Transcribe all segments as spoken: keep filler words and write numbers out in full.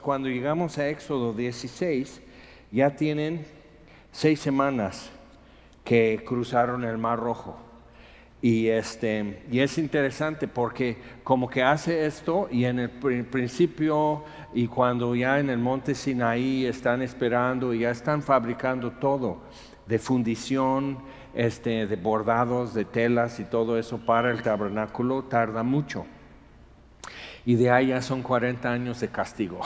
cuando llegamos a Éxodo dieciséis, ya tienen seis semanas que cruzaron el Mar Rojo. Y, este, y es interesante porque como que hace esto y en el principio y cuando ya en el monte Sinaí están esperando y ya están fabricando todo de fundición, este, de bordados, de telas y todo eso para el tabernáculo, tarda mucho. Y de ahí ya son cuarenta años de castigo.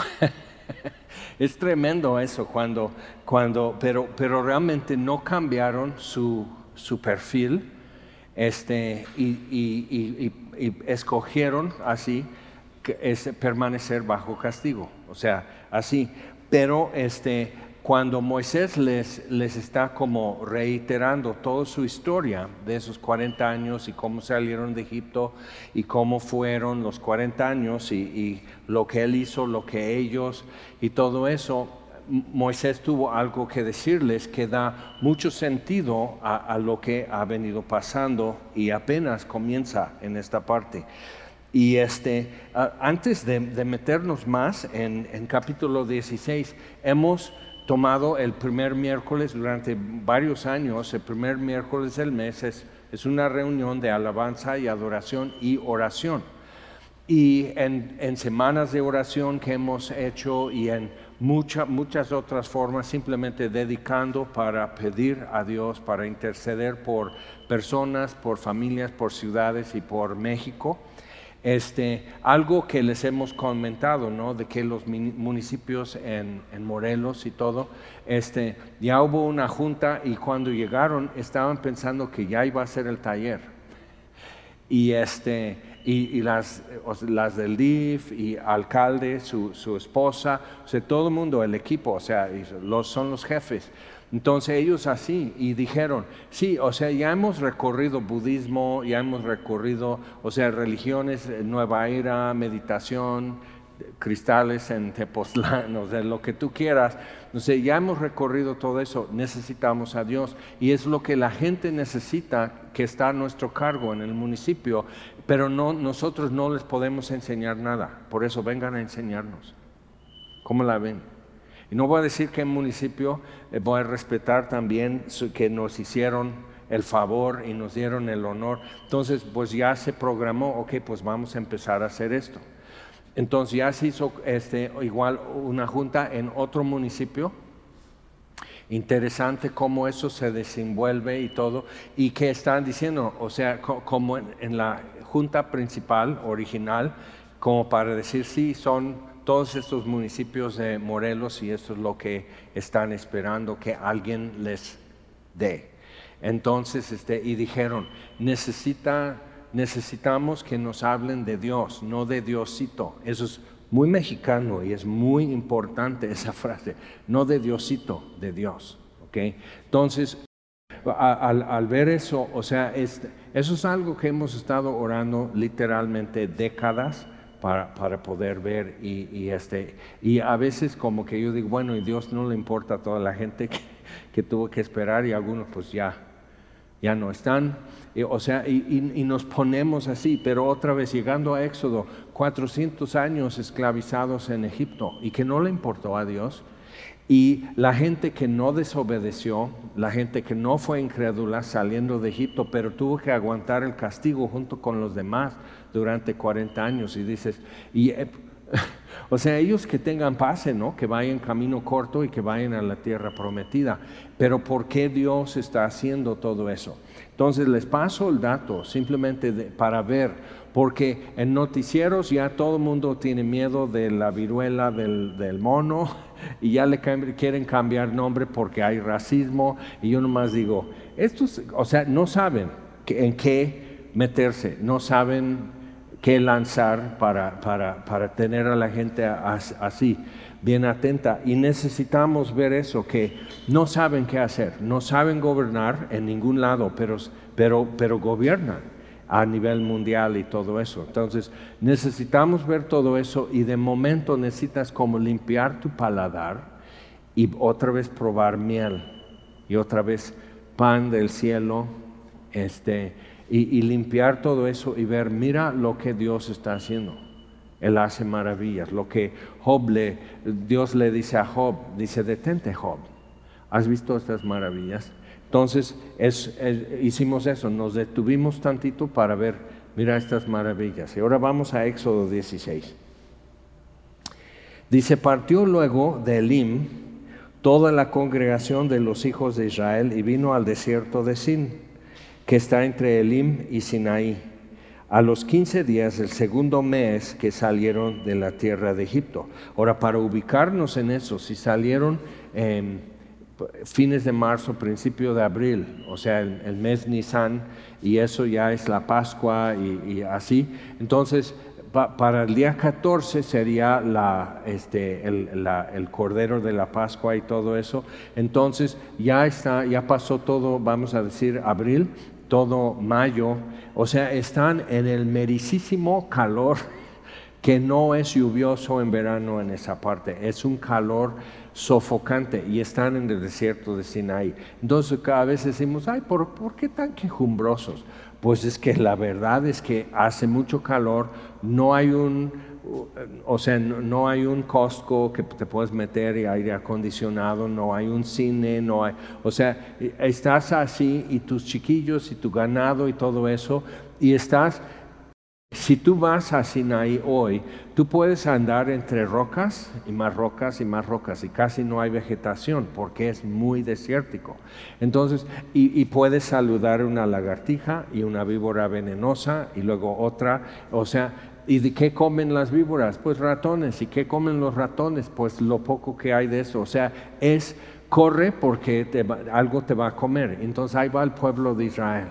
Es tremendo eso, cuando, cuando, pero, pero realmente no cambiaron su, su perfil. Este, y, y, y, y escogieron así que es permanecer bajo castigo, o sea, así. Pero este, cuando Moisés les, les está como reiterando toda su historia de esos cuarenta años y cómo salieron de Egipto y cómo fueron los cuarenta años y, y lo que él hizo, lo que ellos y todo eso, Moisés tuvo algo que decirles que da mucho sentido a, a lo que ha venido pasando y apenas comienza en esta parte. Y este, uh, antes de, de meternos más en, en capítulo dieciséis, hemos tomado el primer miércoles durante varios años. El primer miércoles del mes es, es una reunión de alabanza y adoración y oración. Y en, en semanas de oración que hemos hecho y en mucha, muchas otras formas, simplemente dedicando para pedir a Dios, para interceder por personas, por familias, por ciudades y por México. Este, algo que les hemos comentado, ¿no? De que los municipios en, en Morelos y todo, este, ya hubo una junta y cuando llegaron estaban pensando que ya iba a ser el taller. Y, este, y, y las, las del D I F y alcalde, su, su esposa, o sea, todo el mundo, el equipo, o sea, los, son los jefes. Entonces ellos así, y dijeron, sí, o sea, ya hemos recorrido budismo, ya hemos recorrido, o sea, religiones, nueva era, meditación, cristales en Tepoztlán, o sea, lo que tú quieras. O sea, ya hemos recorrido todo eso, necesitamos a Dios. Y es lo que la gente necesita, que está a nuestro cargo en el municipio, pero no, nosotros no les podemos enseñar nada. Por eso vengan a enseñarnos. ¿Cómo la ven? Y no voy a decir que en municipio, eh, voy a respetar también su, que nos hicieron el favor y nos dieron el honor. Entonces, pues ya se programó, ok, pues vamos a empezar a hacer esto. Entonces ya se hizo este, igual una junta en otro municipio. Interesante cómo eso se desenvuelve y todo. Y que están diciendo, o sea, co como en, en la junta principal, original, como para decir, sí, son todos estos municipios de Morelos y esto es lo que están esperando que alguien les dé. Entonces, este, y dijeron, necesita, necesitamos que nos hablen de Dios, no de Diosito. Eso es muy mexicano y es muy importante esa frase, no de Diosito, de Dios. ¿Okay? Entonces, al, al ver eso, o sea, este, eso es algo que hemos estado orando literalmente décadas, Para, para poder ver y, y, este, y a veces como que yo digo, bueno, y Dios no le importa a toda la gente que, que tuvo que esperar y algunos pues ya, ya no están, y, o sea, y, y, y nos ponemos así, pero otra vez llegando a Éxodo, cuatrocientos años esclavizados en Egipto y que no le importó a Dios. Y la gente que no desobedeció, la gente que no fue incrédula saliendo de Egipto, pero tuvo que aguantar el castigo junto con los demás durante cuarenta años. Y dices, y, eh, o sea, ellos que tengan pase, ¿no? Que vayan camino corto y que vayan a la tierra prometida. Pero ¿por qué Dios está haciendo todo eso? Entonces les paso el dato simplemente de, para ver. Porque en noticieros ya todo el mundo tiene miedo de la viruela del, del mono y ya le quieren cambiar nombre porque hay racismo. Y yo nomás digo, estos, o sea, no saben que, en qué meterse, no saben qué lanzar para, para, para tener a la gente así, bien atenta. Y necesitamos ver eso, que no saben qué hacer, no saben gobernar en ningún lado, pero, pero, pero gobiernan a nivel mundial y todo eso. Entonces necesitamos ver todo eso y de momento necesitas como limpiar tu paladar y otra vez probar miel y otra vez pan del cielo, este, y, y limpiar todo eso y ver, mira lo que Dios está haciendo. Él hace maravillas. Lo que Job le, Dios le dice a Job, dice, detente Job, ¿has visto estas maravillas? Entonces es, es, hicimos eso, nos detuvimos tantito para ver, mira estas maravillas. Y ahora vamos a Éxodo dieciséis. Dice, partió luego de Elim toda la congregación de los hijos de Israel y vino al desierto de Sin, que está entre Elim y Sinaí, a los quince días del segundo mes que salieron de la tierra de Egipto. Ahora, para ubicarnos en eso, si salieron en fines de marzo, principio de abril, o sea, el, el mes Nisan, y eso ya es la Pascua y, y así, entonces pa, para el día catorce sería la, este, el, la, el Cordero de la Pascua y todo eso. Entonces ya está, ya pasó todo, vamos a decir, abril, todo mayo, o sea, están en el mericísimo calor que no es lluvioso en verano en esa parte, es un calor sofocante y están en el desierto de Sinaí. Entonces cada vez decimos, ay, ¿por, ¿por qué tan quejumbrosos? Pues es que la verdad es que hace mucho calor, no hay un, o sea, no, no hay un Costco que te puedes meter y aire acondicionado, no hay un cine, no hay, o sea, estás así y tus chiquillos y tu ganado y todo eso, y estás, si tú vas a Sinaí hoy, tú puedes andar entre rocas y más rocas y más rocas y casi no hay vegetación porque es muy desértico. Entonces, y, y puedes saludar una lagartija y una víbora venenosa y luego otra, o sea, ¿y de qué comen las víboras? Pues ratones. ¿Y qué comen los ratones? Pues lo poco que hay de eso. O sea, es, corre porque te va, algo te va a comer. Entonces ahí va el pueblo de Israel.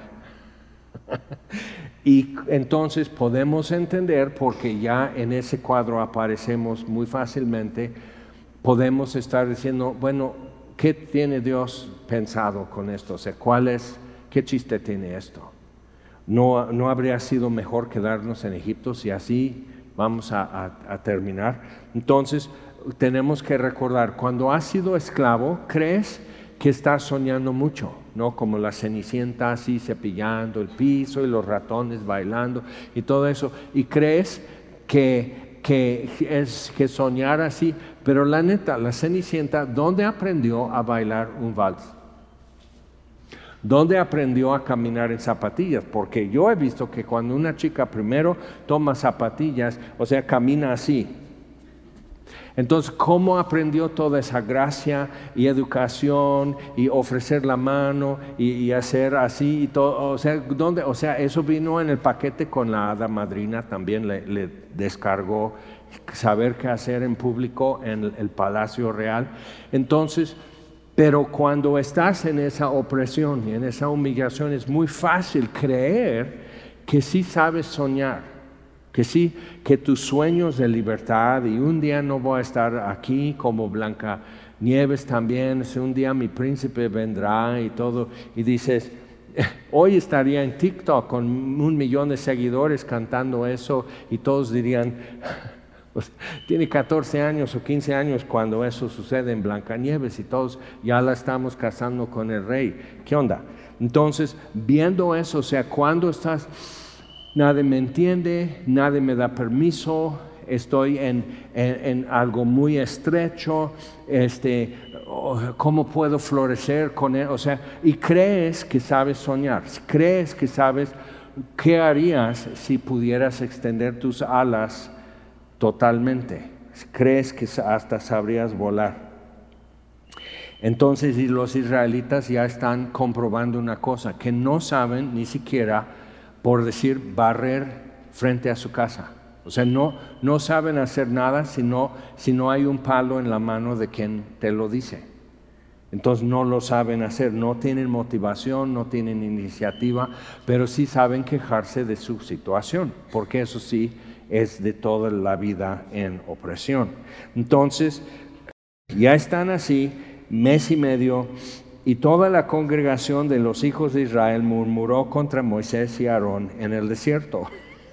Y entonces podemos entender, porque ya en ese cuadro aparecemos muy fácilmente, podemos estar diciendo, bueno, ¿qué tiene Dios pensado con esto? O sea, ¿cuál es, qué chiste tiene esto? ¿No, no habría sido mejor quedarnos en Egipto si así vamos a, a, a terminar? Entonces tenemos que recordar, cuando has sido esclavo, crees que estás soñando mucho, ¿no? Como la Cenicienta así cepillando el piso y los ratones bailando y todo eso, y crees que, que es que soñar así, pero la neta, la Cenicienta, ¿dónde aprendió a bailar un vals? ¿Dónde aprendió a caminar en zapatillas? Porque yo he visto que cuando una chica primero toma zapatillas, o sea, camina así. Entonces, ¿cómo aprendió toda esa gracia y educación y ofrecer la mano y, y hacer así y todo? O sea, ¿dónde? O sea, eso vino en el paquete con la hada madrina, también le, le descargó saber qué hacer en público en el, el Palacio Real. Entonces, pero cuando estás en esa opresión y en esa humillación, es muy fácil creer que sí sabes soñar. Que sí, que tus sueños de libertad, y un día no voy a estar aquí como Blancanieves también, si un día mi príncipe vendrá y todo, y dices, hoy estaría en TikTok con un millón de seguidores cantando eso y todos dirían, pues, tiene catorce años o quince años cuando eso sucede en Blancanieves y todos ya la estamos casando con el rey. ¿Qué onda? Entonces, viendo eso, o sea, cuando estás... Nadie me entiende, nadie me da permiso, estoy en, en, en algo muy estrecho, este, oh, ¿cómo puedo florecer con él? O sea, y crees que sabes soñar, crees que sabes qué harías si pudieras extender tus alas totalmente, crees que hasta sabrías volar. Entonces, y los israelitas ya están comprobando una cosa, que no saben ni siquiera, por decir, barrer frente a su casa. O sea, no, no saben hacer nada si no, si no hay un palo en la mano de quien te lo dice. Entonces no lo saben hacer, no tienen motivación, no tienen iniciativa, pero sí saben quejarse de su situación, porque eso sí es de toda la vida en opresión. Entonces, ya están así, mes y medio, y toda la congregación de los hijos de Israel murmuró contra Moisés y Aarón en el desierto.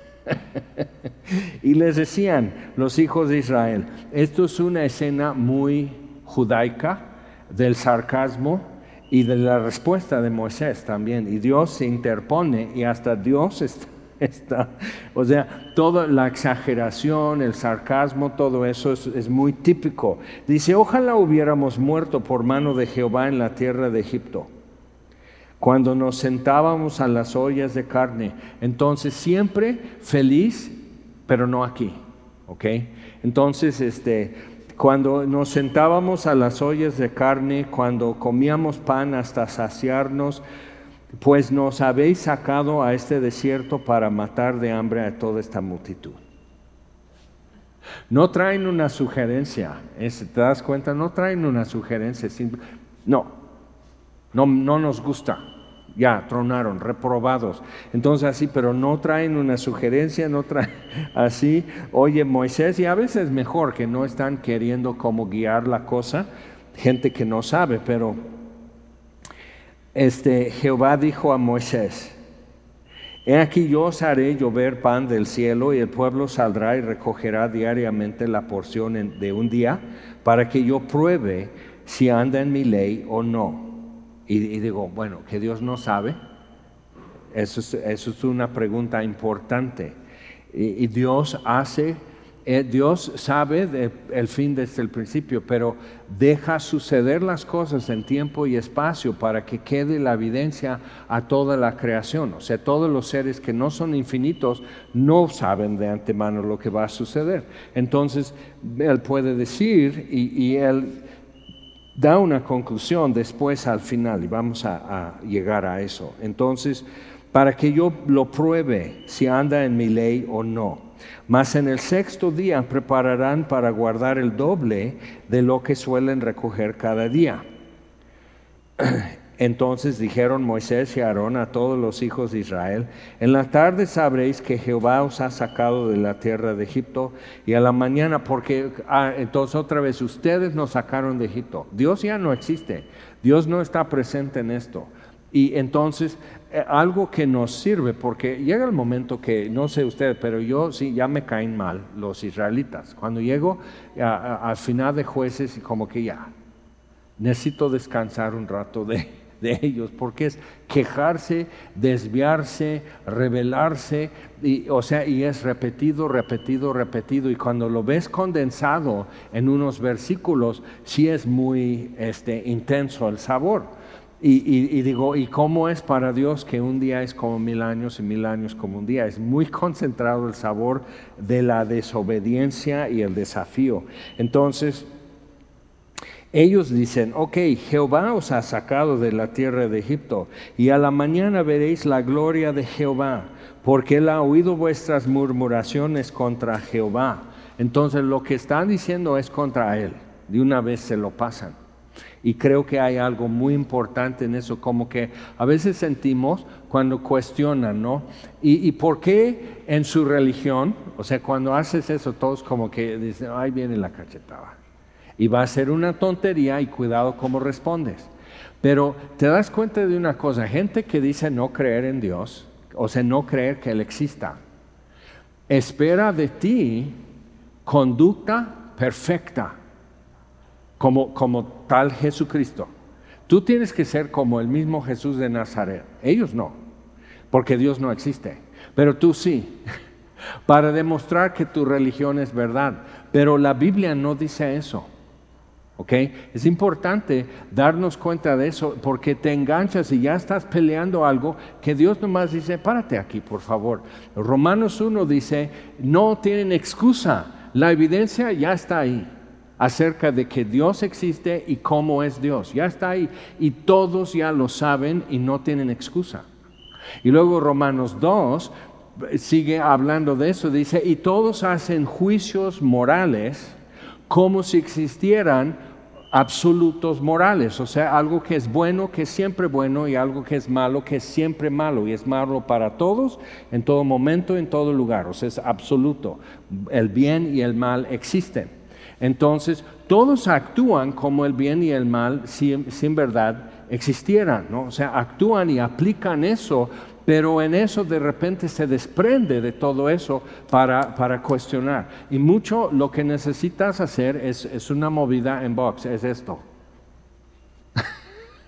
Y les decían los hijos de Israel, esto es una escena muy judaica del sarcasmo y de la respuesta de Moisés también. Y Dios se interpone y hasta Dios está, Está, o sea, toda la exageración, el sarcasmo, todo eso es, es muy típico. Dice, ojalá hubiéramos muerto por mano de Jehová en la tierra de Egipto, cuando nos sentábamos a las ollas de carne. Entonces siempre feliz, pero no aquí, ¿ok? Entonces, este, cuando nos sentábamos a las ollas de carne, cuando comíamos pan hasta saciarnos, pues nos habéis sacado a este desierto para matar de hambre a toda esta multitud. No traen una sugerencia, ¿te das cuenta? No traen una sugerencia, no, no, no nos gusta, ya tronaron, reprobados. Entonces así, pero no traen una sugerencia, no traen así. Oye, Moisés, y a veces mejor que no están queriendo como guiar la cosa, gente que no sabe, pero Este, Jehová dijo a Moisés, he aquí yo os haré llover pan del cielo y el pueblo saldrá y recogerá diariamente la porción en, de un día para que yo pruebe si anda en mi ley o no. Y, y digo, bueno, que Dios no sabe, eso es, eso es una pregunta importante. Y, y Dios hace, eh, Dios sabe de, el fin desde el principio, pero deja suceder las cosas en tiempo y espacio para que quede la evidencia a toda la creación. O sea, todos los seres que no son infinitos no saben de antemano lo que va a suceder. Entonces, Él puede decir y, y Él da una conclusión después al final y vamos a, a llegar a eso. Entonces, para que yo lo pruebe si anda en mi ley o no. Mas en el sexto día prepararán para guardar el doble de lo que suelen recoger cada día. Entonces dijeron Moisés y Aarón a todos los hijos de Israel, en la tarde sabréis que Jehová os ha sacado de la tierra de Egipto, y a la mañana, porque ah, entonces otra vez ustedes nos sacaron de Egipto. Dios ya no existe, Dios no está presente en esto. Y entonces eh, algo que nos sirve, porque llega el momento que, no sé ustedes, pero yo sí, ya me caen mal los israelitas. Cuando llego al final de Jueces y como que ya, necesito descansar un rato de, de ellos, porque es quejarse, desviarse, rebelarse, y, o sea, y es repetido, repetido, repetido, y cuando lo ves condensado en unos versículos, sí es muy este, intenso el sabor. Y, y, y digo, ¿y cómo es para Dios que un día es como mil años y mil años como un día? Es muy concentrado el sabor de la desobediencia y el desafío. Entonces, ellos dicen, ok, Jehová os ha sacado de la tierra de Egipto, y a la mañana veréis la gloria de Jehová, porque Él ha oído vuestras murmuraciones contra Jehová. Entonces, lo que están diciendo es contra Él. De una vez se lo pasan. Y creo que hay algo muy importante en eso, como que a veces sentimos cuando cuestionan, ¿no? ¿Y, y por qué en su religión, o sea, cuando haces eso, todos como que dicen, ahí viene la cachetada. Y va a ser una tontería y cuidado cómo respondes. Pero te das cuenta de una cosa, gente que dice no creer en Dios, o sea, no creer que Él exista, espera de ti conducta perfecta. Como, como tal Jesucristo. Tú tienes que ser como el mismo Jesús de Nazaret. Ellos no, porque Dios no existe. Pero tú sí, para demostrar que tu religión es verdad. Pero la Biblia no dice eso. ¿Ok? Es importante darnos cuenta de eso, porque te enganchas y ya estás peleando algo que Dios nomás dice, párate aquí, por favor. Romanos uno dice, no tienen excusa. La evidencia ya está ahí. Acerca de que Dios existe y cómo es Dios. Ya está ahí y todos ya lo saben y no tienen excusa. Y luego Romanos dos sigue hablando de eso, dice, y todos hacen juicios morales como si existieran absolutos morales, o sea, algo que es bueno, que es siempre bueno, y algo que es malo, que es siempre malo, y es malo para todos, en todo momento, en todo lugar, o sea, es absoluto. El bien y el mal existen. Entonces, todos actúan como el bien y el mal si, si en verdad existieran, ¿no? O sea, actúan y aplican eso, pero en eso de repente se desprende de todo eso para, para cuestionar. Y mucho lo que necesitas hacer es, es una movida en box, es esto.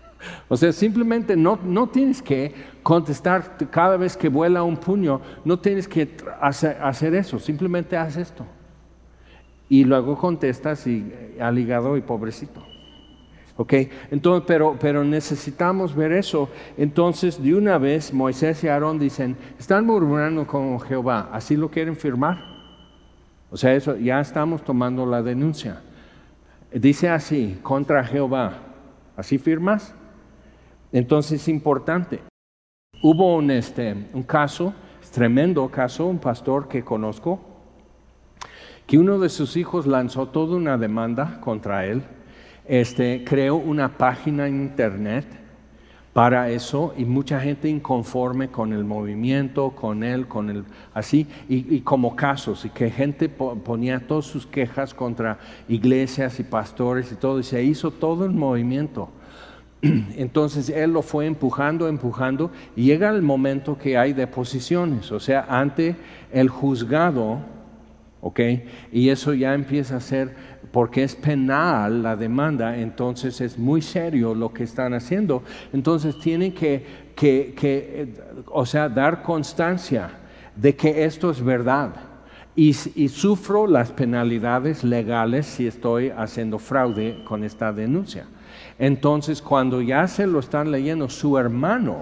O sea, simplemente no, no tienes que contestar cada vez que vuela un puño, no tienes que hacer, hacer eso, simplemente haz esto. Y luego contestas y al hígado y pobrecito. ¿Ok? Entonces, pero, pero necesitamos ver eso. Entonces, de una vez, Moisés y Aarón dicen, están murmurando con Jehová, ¿así lo quieren firmar? O sea, eso ya estamos tomando la denuncia. Dice así, contra Jehová, ¿así firmas? Entonces es importante. Hubo un, este, un caso, tremendo caso, un pastor que conozco, que uno de sus hijos lanzó toda una demanda contra él, este, creó una página en internet para eso y mucha gente inconforme con el movimiento, con él, con el así, y, y como casos, y que gente po ponía todas sus quejas contra iglesias y pastores y todo, y se hizo todo el movimiento. Entonces él lo fue empujando, empujando, y llega el momento que hay deposiciones, o sea, ante el juzgado, ¿ok? Y eso ya empieza a ser, porque es penal la demanda, entonces es muy serio lo que están haciendo. Entonces tienen que, que, que o sea, dar constancia de que esto es verdad. Y, y sufro las penalidades legales si estoy haciendo fraude con esta denuncia. Entonces, cuando ya se lo están leyendo, su hermano,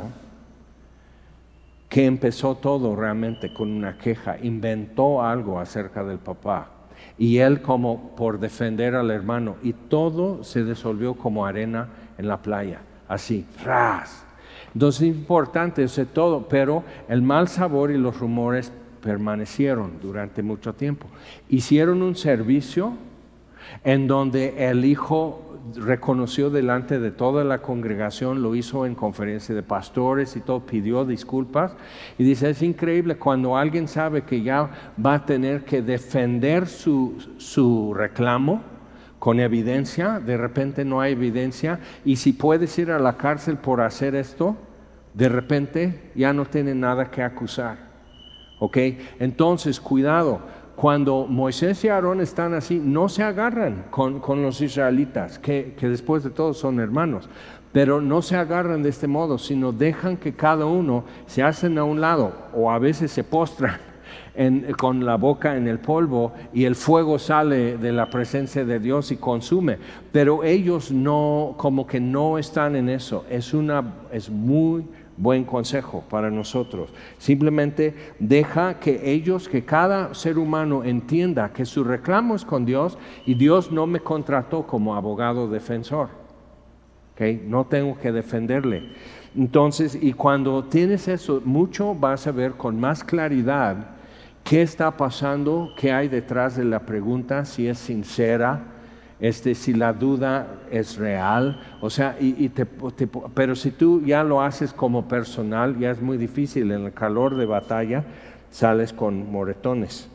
que empezó todo realmente con una queja, inventó algo acerca del papá. Y él como por defender al hermano, y todo se disolvió como arena en la playa, así, ras. Entonces es importante, o sea, todo, pero el mal sabor y los rumores permanecieron durante mucho tiempo. Hicieron un servicio en donde el hijo reconoció delante de toda la congregación, lo hizo en conferencia de pastores y todo, pidió disculpas y dice, es increíble cuando alguien sabe que ya va a tener que defender su, su reclamo con evidencia, de repente no hay evidencia, y si puedes ir a la cárcel por hacer esto, de repente ya no tiene nada que acusar. ¿Ok? Entonces, cuidado. Cuando Moisés y Aarón están así, no se agarran con, con los israelitas, que, que después de todo son hermanos, pero no se agarran de este modo, sino dejan que cada uno se hacen a un lado, o a veces se postran en, con la boca en el polvo, y el fuego sale de la presencia de Dios y consume. Pero ellos no, como que no están en eso. Es, una, es muy buen consejo para nosotros. Simplemente deja que ellos, que cada ser humano entienda que su reclamo es con Dios y Dios no me contrató como abogado defensor. ¿Okay? No tengo que defenderle. Entonces, y cuando tienes eso, mucho vas a ver con más claridad qué está pasando, qué hay detrás de la pregunta, si es sincera, Este, si la duda es real, o sea, y, y te, te, pero si tú ya lo haces como personal, ya es muy difícil, en el calor de batalla sales con moretones.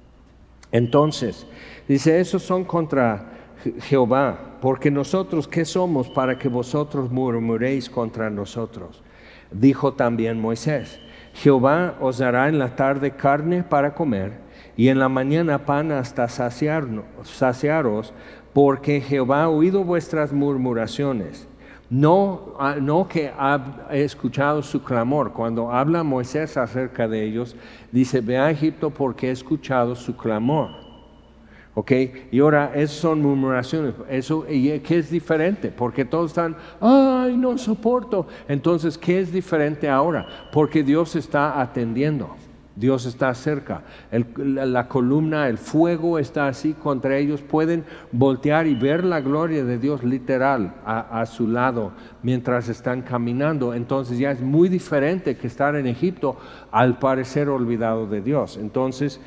Entonces, dice, esos son contra Jehová, porque nosotros, ¿qué somos para que vosotros murmuréis contra nosotros? Dijo también Moisés, Jehová os dará en la tarde carne para comer, y en la mañana pan hasta saciarnos, saciaros, porque Jehová ha oído vuestras murmuraciones, no, no que ha escuchado su clamor. Cuando habla Moisés acerca de ellos, dice, ve a Egipto porque he escuchado su clamor. ¿Ok? Y ahora, esas son murmuraciones. Eso, ¿y qué es diferente? Porque todos están, ay, no soporto. Entonces, ¿qué es diferente ahora? Porque Dios está atendiendo. Dios está cerca, el, la, la columna, el fuego está así contra ellos, pueden voltear y ver la gloria de Dios literal a, a su lado mientras están caminando. Entonces ya es muy diferente que estar en Egipto, al parecer olvidado de Dios. Entonces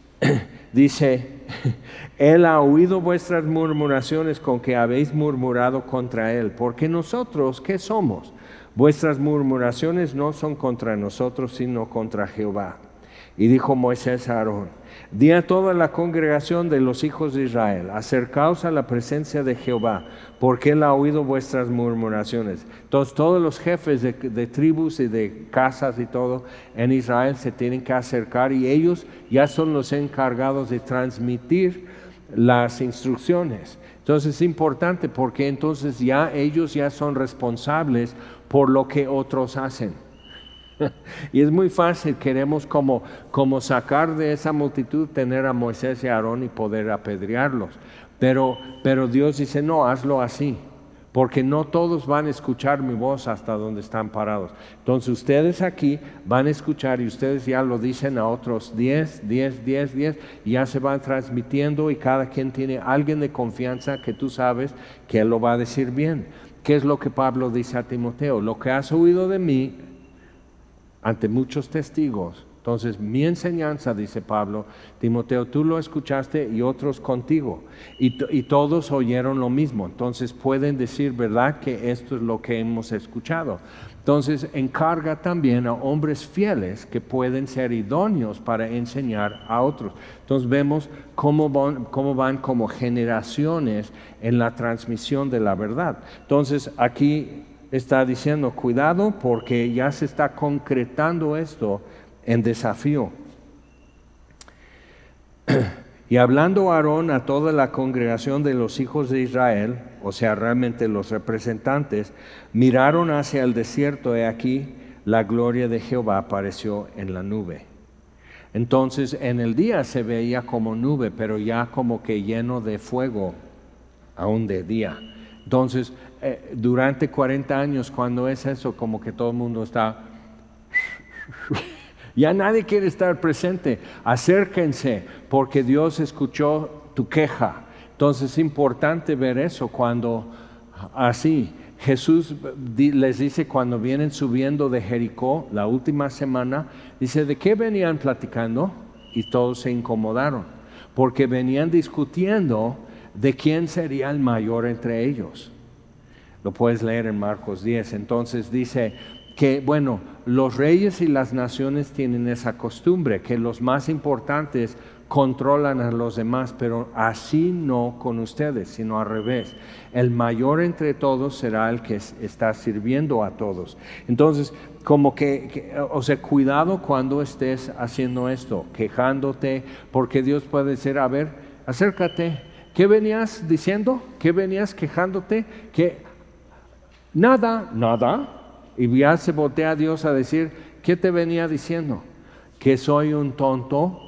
dice, Él ha oído vuestras murmuraciones con que habéis murmurado contra Él, porque nosotros, ¿qué somos? Vuestras murmuraciones no son contra nosotros, sino contra Jehová. Y dijo Moisés a Aarón, di a toda la congregación de los hijos de Israel, acercaos a la presencia de Jehová, porque Él ha oído vuestras murmuraciones. Entonces todos los jefes de, de tribus y de casas y todo en Israel se tienen que acercar, y ellos ya son los encargados de transmitir las instrucciones. Entonces Entonces es importante porque entonces ya ellos ya son responsables por lo que otros hacen. Y es muy fácil, queremos como, como sacar de esa multitud, tener a Moisés y a Aarón y poder apedrearlos. Pero, pero Dios dice, no, hazlo así, porque no todos van a escuchar mi voz hasta donde están parados. Entonces ustedes aquí van a escuchar y ustedes ya lo dicen a otros diez, diez, diez, diez, y ya se van transmitiendo y cada quien tiene alguien de confianza que tú sabes que él lo va a decir bien. ¿Qué es lo que Pablo dice a Timoteo? Lo que has oído de mí ante muchos testigos. Entonces mi enseñanza, dice Pablo, Timoteo, tú lo escuchaste y otros contigo, y, y todos oyeron lo mismo. Entonces pueden decir, ¿verdad?, que esto es lo que hemos escuchado. Entonces encarga también a hombres fieles que pueden ser idóneos para enseñar a otros. Entonces vemos cómo van, cómo van como generaciones en la transmisión de la verdad. Entonces aquí está diciendo, cuidado, porque ya se está concretando esto en desafío. Y hablando Aarón a toda la congregación de los hijos de Israel, o sea, realmente los representantes, miraron hacia el desierto, y aquí la gloria de Jehová apareció en la nube. Entonces en el día se veía como nube, pero ya como que lleno de fuego, aún de día. Entonces eh, durante cuarenta años, cuando es eso, como que todo el mundo está... Ya nadie quiere estar presente. Acérquense, porque Dios escuchó tu queja. Entonces es importante ver eso cuando así. Jesús les dice cuando vienen subiendo de Jericó la última semana, dice, ¿de qué venían platicando? Y todos se incomodaron, porque venían discutiendo de quién sería el mayor entre ellos. Lo puedes leer en Marcos diez. Entonces dice que, bueno, los reyes y las naciones tienen esa costumbre, que los más importantes controlan a los demás, pero así no con ustedes, sino al revés. El mayor entre todos será el que está sirviendo a todos. Entonces, como que, que, o sea, cuidado cuando estés haciendo esto, quejándote, porque Dios puede decir, a ver, acércate, ¿qué venías diciendo? ¿Qué venías quejándote? ¿Qué? Nada, nada. Y ya se voltea a Dios a decir, ¿qué te venía diciendo? ¿Que soy un tonto?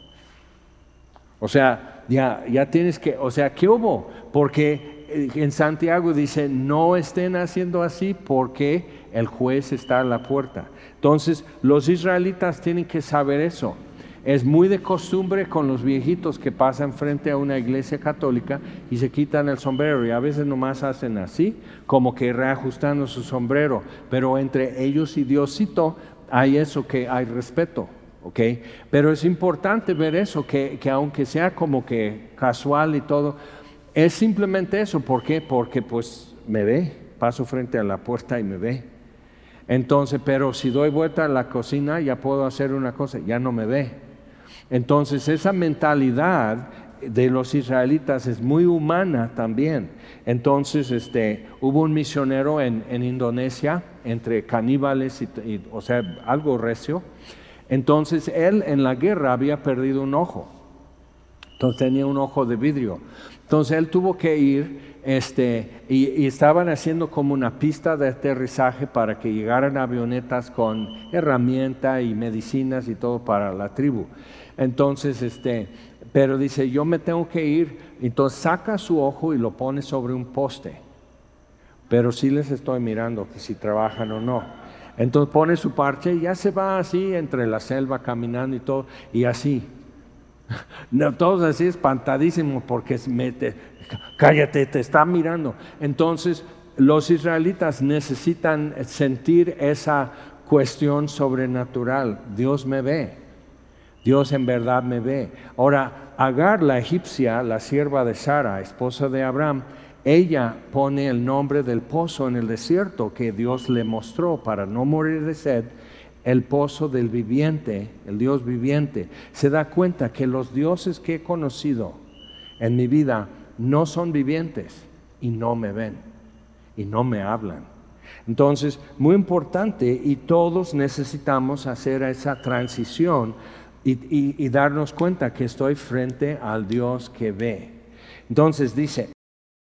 O sea, ya, ya tienes que, o sea, ¿qué hubo? Porque en Santiago dice, no estén haciendo así porque el juez está a la puerta. Entonces, los israelitas tienen que saber eso. Es muy de costumbre con los viejitos que pasan frente a una iglesia católica y se quitan el sombrero, y a veces nomás hacen así, como que reajustando su sombrero, pero entre ellos y Diosito hay eso, que hay respeto, ¿ok? Pero es importante ver eso, que, que aunque sea como que casual y todo, es simplemente eso. ¿Por qué? Porque pues me ve, paso frente a la puerta y me ve. Entonces, pero si doy vuelta a la cocina ya puedo hacer una cosa, ya no me ve. Entonces esa mentalidad de los israelitas es muy humana también. Entonces este, hubo un misionero en, en Indonesia, entre caníbales, y, y, o sea, algo recio. Entonces él en la guerra había perdido un ojo. Entonces tenía un ojo de vidrio. Entonces él tuvo que ir, este, y, y estaban haciendo como una pista de aterrizaje para que llegaran avionetas con herramienta y medicinas y todo para la tribu. Entonces, este, pero dice, yo me tengo que ir. Entonces saca su ojo y lo pone sobre un poste. Pero sí les estoy mirando que si trabajan o no. Entonces pone su parche y ya se va así entre la selva caminando y todo, y así. No, todos así espantadísimos porque se mete, cállate, te está mirando. Entonces los israelitas necesitan sentir esa cuestión sobrenatural. Dios me ve, Dios en verdad me ve. Ahora, Agar, la egipcia, la sierva de Sara, esposa de Abraham, ella pone el nombre del pozo en el desierto que Dios le mostró para no morir de sed, el pozo del viviente, el Dios viviente. Se da cuenta que los dioses que he conocido en mi vida no son vivientes y no me ven y no me hablan. Entonces, muy importante, y todos necesitamos hacer esa transición y, y, y darnos cuenta que estoy frente al Dios que ve. Entonces dice,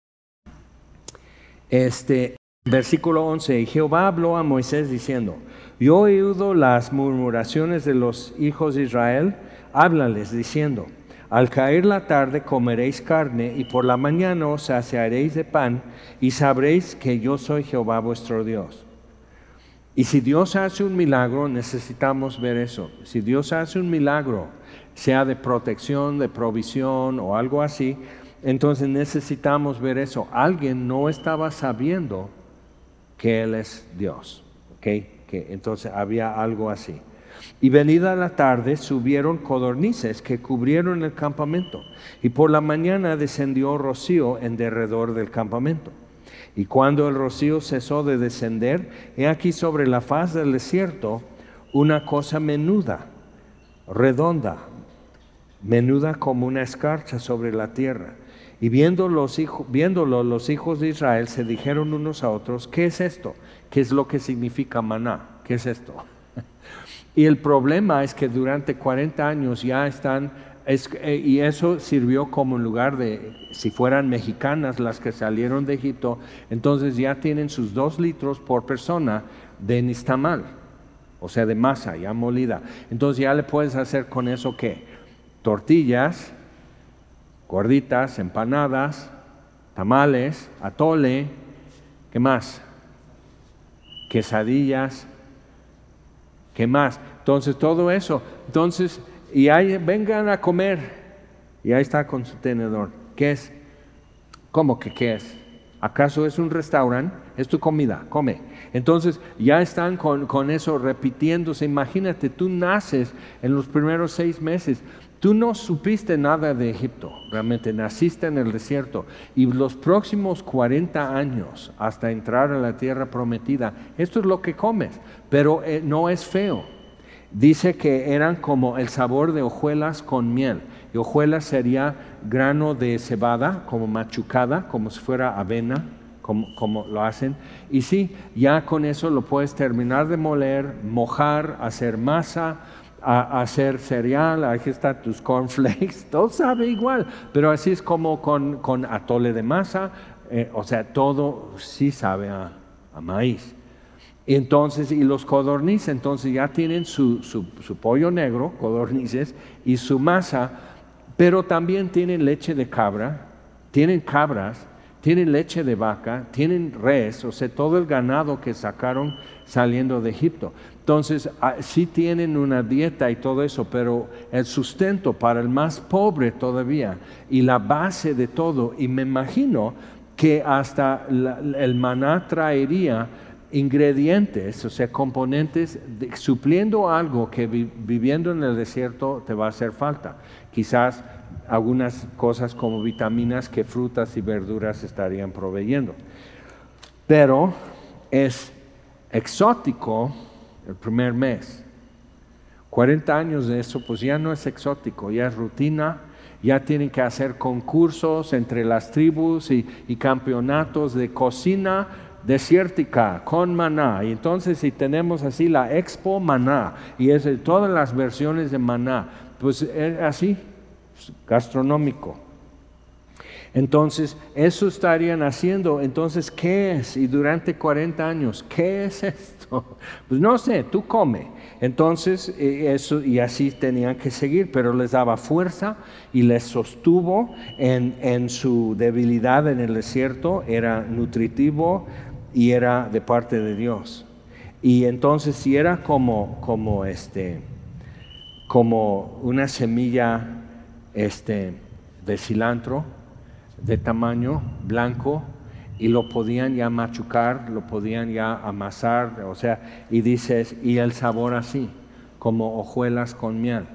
Este, versículo once, y Jehová habló a Moisés diciendo, yo he oído las murmuraciones de los hijos de Israel, háblales diciendo, al caer la tarde comeréis carne, y por la mañana os saciaréis de pan, y sabréis que yo soy Jehová vuestro Dios. Y si Dios hace un milagro, necesitamos ver eso. Si Dios hace un milagro, sea de protección, de provisión o algo así, entonces necesitamos ver eso. Alguien no estaba sabiendo que Él es Dios, ¿ok? Que entonces había algo así. Y venida la tarde subieron codornices que cubrieron el campamento, y por la mañana descendió rocío en derredor del campamento. Y cuando el rocío cesó de descender, he aquí sobre la faz del desierto una cosa menuda, redonda, menuda como una escarcha sobre la tierra. Y viendo los hijos, viéndolo los hijos de Israel se dijeron unos a otros, ¿qué es esto? ¿Qué es lo que significa maná? ¿Qué es esto? Y el problema es que durante cuarenta años ya están, es, eh, y eso sirvió como un lugar de, si fueran mexicanas las que salieron de Egipto, entonces ya tienen sus dos litros por persona de nixtamal, o sea de masa ya molida. Entonces ya le puedes hacer con eso ¿qué? Tortillas, gorditas, empanadas, tamales, atole, ¿qué más? Quesadillas, ¿qué más? Entonces todo eso, entonces, y ahí vengan a comer, y ahí está con su tenedor. ¿Qué es? ¿Cómo que qué es? ¿Acaso es un restaurante? Es tu comida, come. Entonces ya están con, con eso repitiéndose. Imagínate, tú naces en los primeros seis meses, tú no supiste nada de Egipto, realmente naciste en el desierto, y los próximos cuarenta años hasta entrar a la tierra prometida, esto es lo que comes, pero eh, no es feo. Dice que eran como el sabor de hojuelas con miel, y hojuelas sería grano de cebada, como machucada, como si fuera avena, como, como lo hacen, y sí, ya con eso lo puedes terminar de moler, mojar, hacer masa, a hacer cereal, aquí están tus cornflakes, todo sabe igual, pero así es como con, con atole de masa, eh, o sea, todo sí sabe a, a maíz. Entonces, y los codornices, entonces ya tienen su, su, su pollo negro, codornices, y su masa, pero también tienen leche de cabra, tienen cabras, tienen leche de vaca, tienen res, o sea, todo el ganado que sacaron saliendo de Egipto. Entonces, sí tienen una dieta y todo eso, pero el sustento para el más pobre todavía, y la base de todo, y me imagino que hasta la, el maná traería ingredientes, o sea, componentes, de, supliendo algo que vi, viviendo en el desierto te va a hacer falta. Quizás algunas cosas como vitaminas que frutas y verduras estarían proveyendo. Pero es exótico el primer mes. cuarenta años de eso, pues ya no es exótico, ya es rutina. Ya tienen que hacer concursos entre las tribus y, y campeonatos de cocina desértica con maná. Y entonces si tenemos así la Expo Maná, y es de todas las versiones de maná, pues es así, gastronómico. Entonces eso estarían haciendo. Entonces, ¿qué es? Y durante cuarenta años, ¿qué es esto? Pues no sé, tú come. Entonces eso, y así tenían que seguir, pero les daba fuerza y les sostuvo en, en su debilidad en el desierto. Era nutritivo y era de parte de Dios. Y entonces si era como, como, este, como una semilla este, de cilantro, de tamaño blanco, y lo podían ya machucar, lo podían ya amasar, o sea, y dices, y el sabor así, como hojuelas con miel.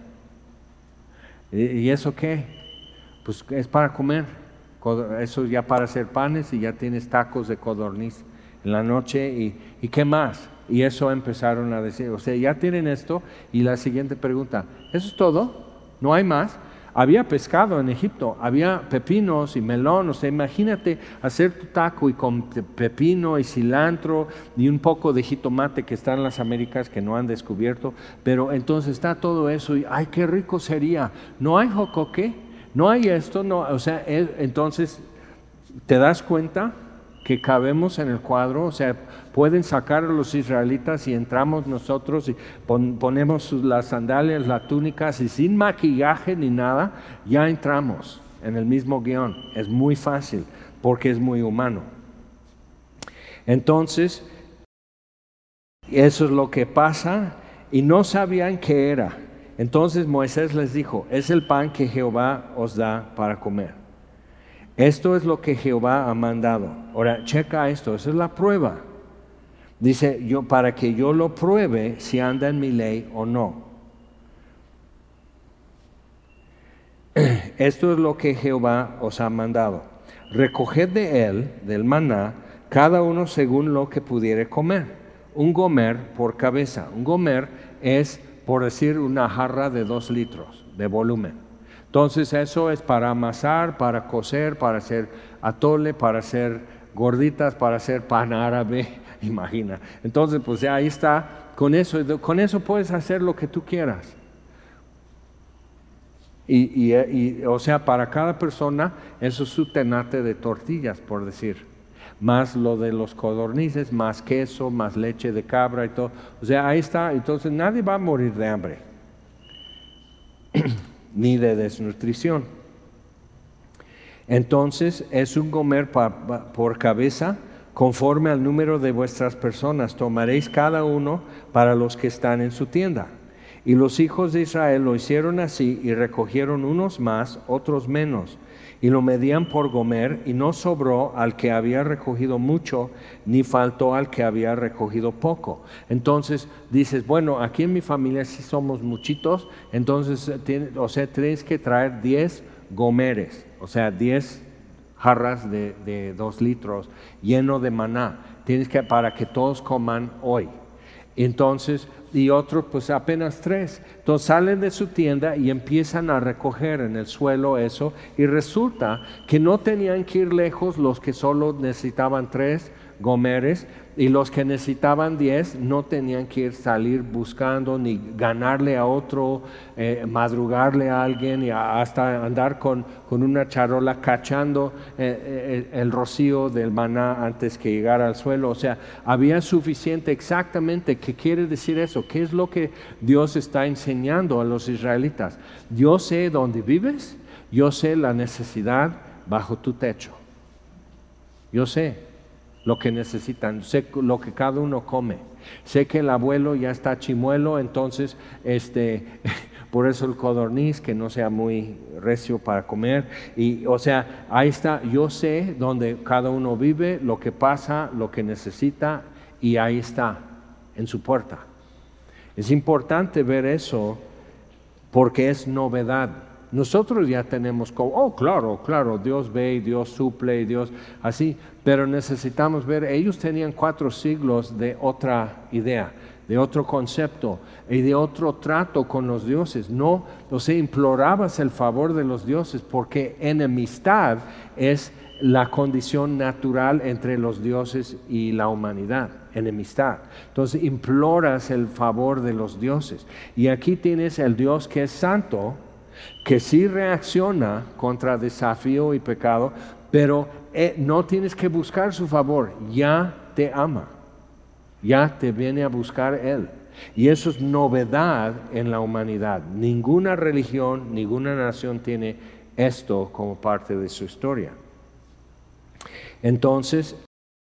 ¿Y, y eso qué? Pues es para comer, eso ya para hacer panes, y ya tienes tacos de codorniz en la noche, y, y qué más. Y eso empezaron a decir, o sea, ya tienen esto. Y la siguiente pregunta, ¿eso es todo? ¿No hay más? Había pescado en Egipto, había pepinos y melón, o sea, imagínate hacer tu taco y con pepino y cilantro y un poco de jitomate que está en las Américas que no han descubierto, pero entonces está todo eso y ¡ay, qué rico sería! No hay jocoque, no hay esto, no, o sea, es, entonces te das cuenta que cabemos en el cuadro, o sea, pueden sacar a los israelitas y entramos nosotros y pon, ponemos las sandalias, las túnicas y sin maquillaje ni nada, ya entramos en el mismo guión. Es muy fácil porque es muy humano. Entonces, eso es lo que pasa y no sabían qué era. Entonces Moisés les dijo, es el pan que Jehová os da para comer. Esto es lo que Jehová ha mandado. Ahora, checa esto, esa es la prueba. Dice, yo, para que yo lo pruebe si anda en mi ley o no. Esto es lo que Jehová os ha mandado. Recoged de él, del maná, cada uno según lo que pudiere comer. Un gomer por cabeza. Un gomer es, por decir, una jarra de dos litros de volumen. Entonces eso es para amasar, para cocer, para hacer atole, para hacer gorditas, para hacer pan árabe, imagina. Entonces pues ya ahí está, con eso, con eso puedes hacer lo que tú quieras. Y, y, y o sea, para cada persona eso es su tenate de tortillas, por decir. Más lo de los codornices, más queso, más leche de cabra y todo. O sea, ahí está, entonces nadie va a morir de hambre. Ni de desnutrición. Entonces es un gomer pa, pa, por cabeza, conforme al número de vuestras personas. Tomaréis cada uno para los que están en su tienda. Y los hijos de Israel lo hicieron así y recogieron unos más, otros menos. Y lo medían por gomer, y no sobró al que había recogido mucho, ni faltó al que había recogido poco. Entonces dices, bueno, aquí en mi familia sí somos muchitos, entonces, tiene, o sea, tienes que traer diez gomeres, o sea, diez jarras de, de dos litros lleno de maná, tienes que, para que todos coman hoy. Entonces, y otros pues apenas tres. Entonces salen de su tienda y empiezan a recoger en el suelo eso, y resulta que no tenían que ir lejos los que solo necesitaban tres gomeres, y los que necesitaban diez no tenían que ir salir buscando ni ganarle a otro, eh, madrugarle a alguien y a, hasta andar con, con una charola cachando eh, eh, el rocío del maná antes que llegara al suelo. O sea, había suficiente. Exactamente, ¿qué quiere decir eso? ¿Qué es lo que Dios está enseñando a los israelitas? Yo sé dónde vives, yo sé la necesidad bajo tu techo, yo sé lo que necesitan, sé lo que cada uno come, sé que el abuelo ya está chimuelo, entonces este, por eso el codorniz, que no sea muy recio para comer, y o sea, ahí está, yo sé dónde cada uno vive, lo que pasa, lo que necesita, y ahí está, en su puerta. Es importante ver eso porque es novedad. Nosotros ya tenemos como, oh claro, claro, Dios ve y Dios suple y Dios así, pero necesitamos ver, ellos tenían cuatro siglos de otra idea, de otro concepto y de otro trato con los dioses. No, o sea, implorabas el favor de los dioses porque enemistad es la condición natural entre los dioses y la humanidad, enemistad. Entonces imploras el favor de los dioses. Y aquí tienes el Dios que es santo, que sí reacciona contra desafío y pecado, pero eh, no tienes que buscar su favor, ya te ama, ya te viene a buscar Él. Y eso es novedad en la humanidad. Ninguna religión, ninguna nación tiene esto como parte de su historia. Entonces,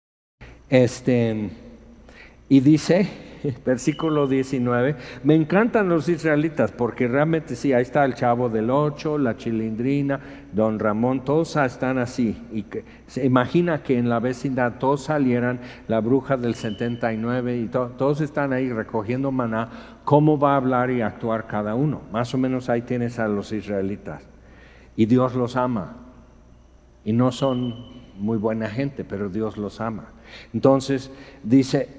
este, y dice, versículo diecinueve, me encantan los israelitas porque realmente sí, ahí está el Chavo del Ocho, la Chilindrina, Don Ramón, todos están así, y que, se imagina que en la vecindad todos salieran, la bruja del setenta y nueve, y to, todos están ahí recogiendo maná. ¿Cómo va a hablar y actuar cada uno? Más o menos ahí tienes a los israelitas, y Dios los ama, y no son muy buena gente, pero Dios los ama. Entonces dice,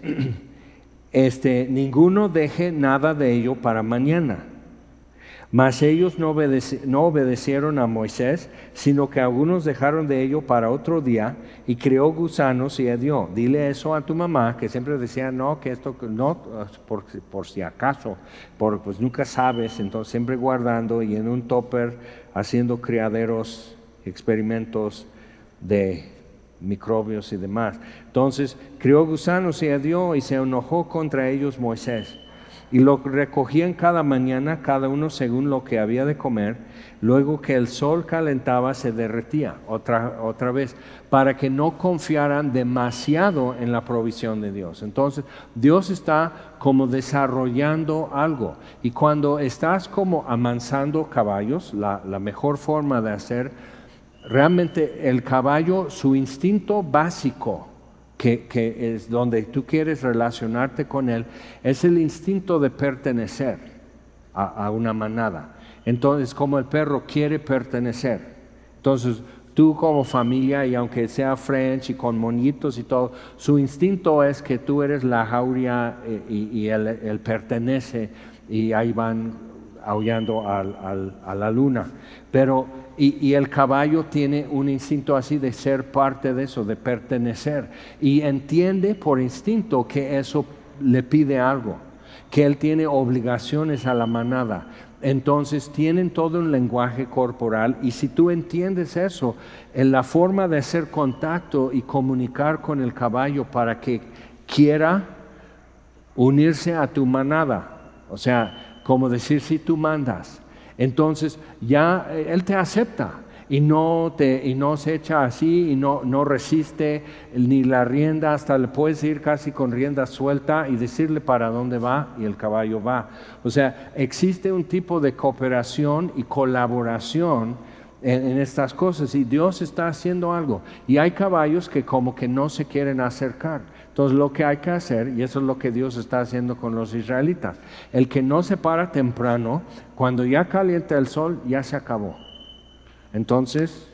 Este, ninguno deje nada de ello para mañana. Mas ellos no, obedeci- no obedecieron a Moisés, sino que algunos dejaron de ello para otro día, y crió gusanos y hedió. Dile eso a tu mamá, que siempre decía, no, que esto no, por, por si acaso, por, pues nunca sabes, entonces siempre guardando y en un topper haciendo criaderos, experimentos de microbios y demás. Entonces crió gusanos y ardió y se enojó contra ellos Moisés. Y lo recogían cada mañana, cada uno según lo que había de comer. Luego que el sol calentaba, se derretía otra, otra vez, para que no confiaran demasiado en la provisión de Dios. Entonces, Dios está como desarrollando algo. Y cuando estás como amansando caballos, la, la mejor forma de hacer, realmente el caballo, su instinto básico, Que, que es donde tú quieres relacionarte con él, es el instinto de pertenecer a, a una manada. Entonces, como el perro quiere pertenecer, entonces tú como familia, y aunque sea French y con moñitos y todo, su instinto es que tú eres la jauría y, y él, él pertenece, y ahí van aullando al, al, a la luna. Pero Y, y el caballo tiene un instinto así de ser parte de eso, de pertenecer. Y entiende por instinto que eso le pide algo, que él tiene obligaciones a la manada. Entonces tienen todo un lenguaje corporal, y si tú entiendes eso, en la forma de hacer contacto y comunicar con el caballo para que quiera unirse a tu manada, o sea, como decir si tú mandas, entonces ya él te acepta y no, te, y no se echa así y no, no resiste ni la rienda, hasta le puedes ir casi con rienda suelta y decirle para dónde va y el caballo va. O sea, existe un tipo de cooperación y colaboración en, en estas cosas, y Dios está haciendo algo. Y hay caballos que como que no se quieren acercar. Entonces lo que hay que hacer, y eso es lo que Dios está haciendo con los israelitas, el que no se para temprano, cuando ya calienta el sol, ya se acabó. Entonces,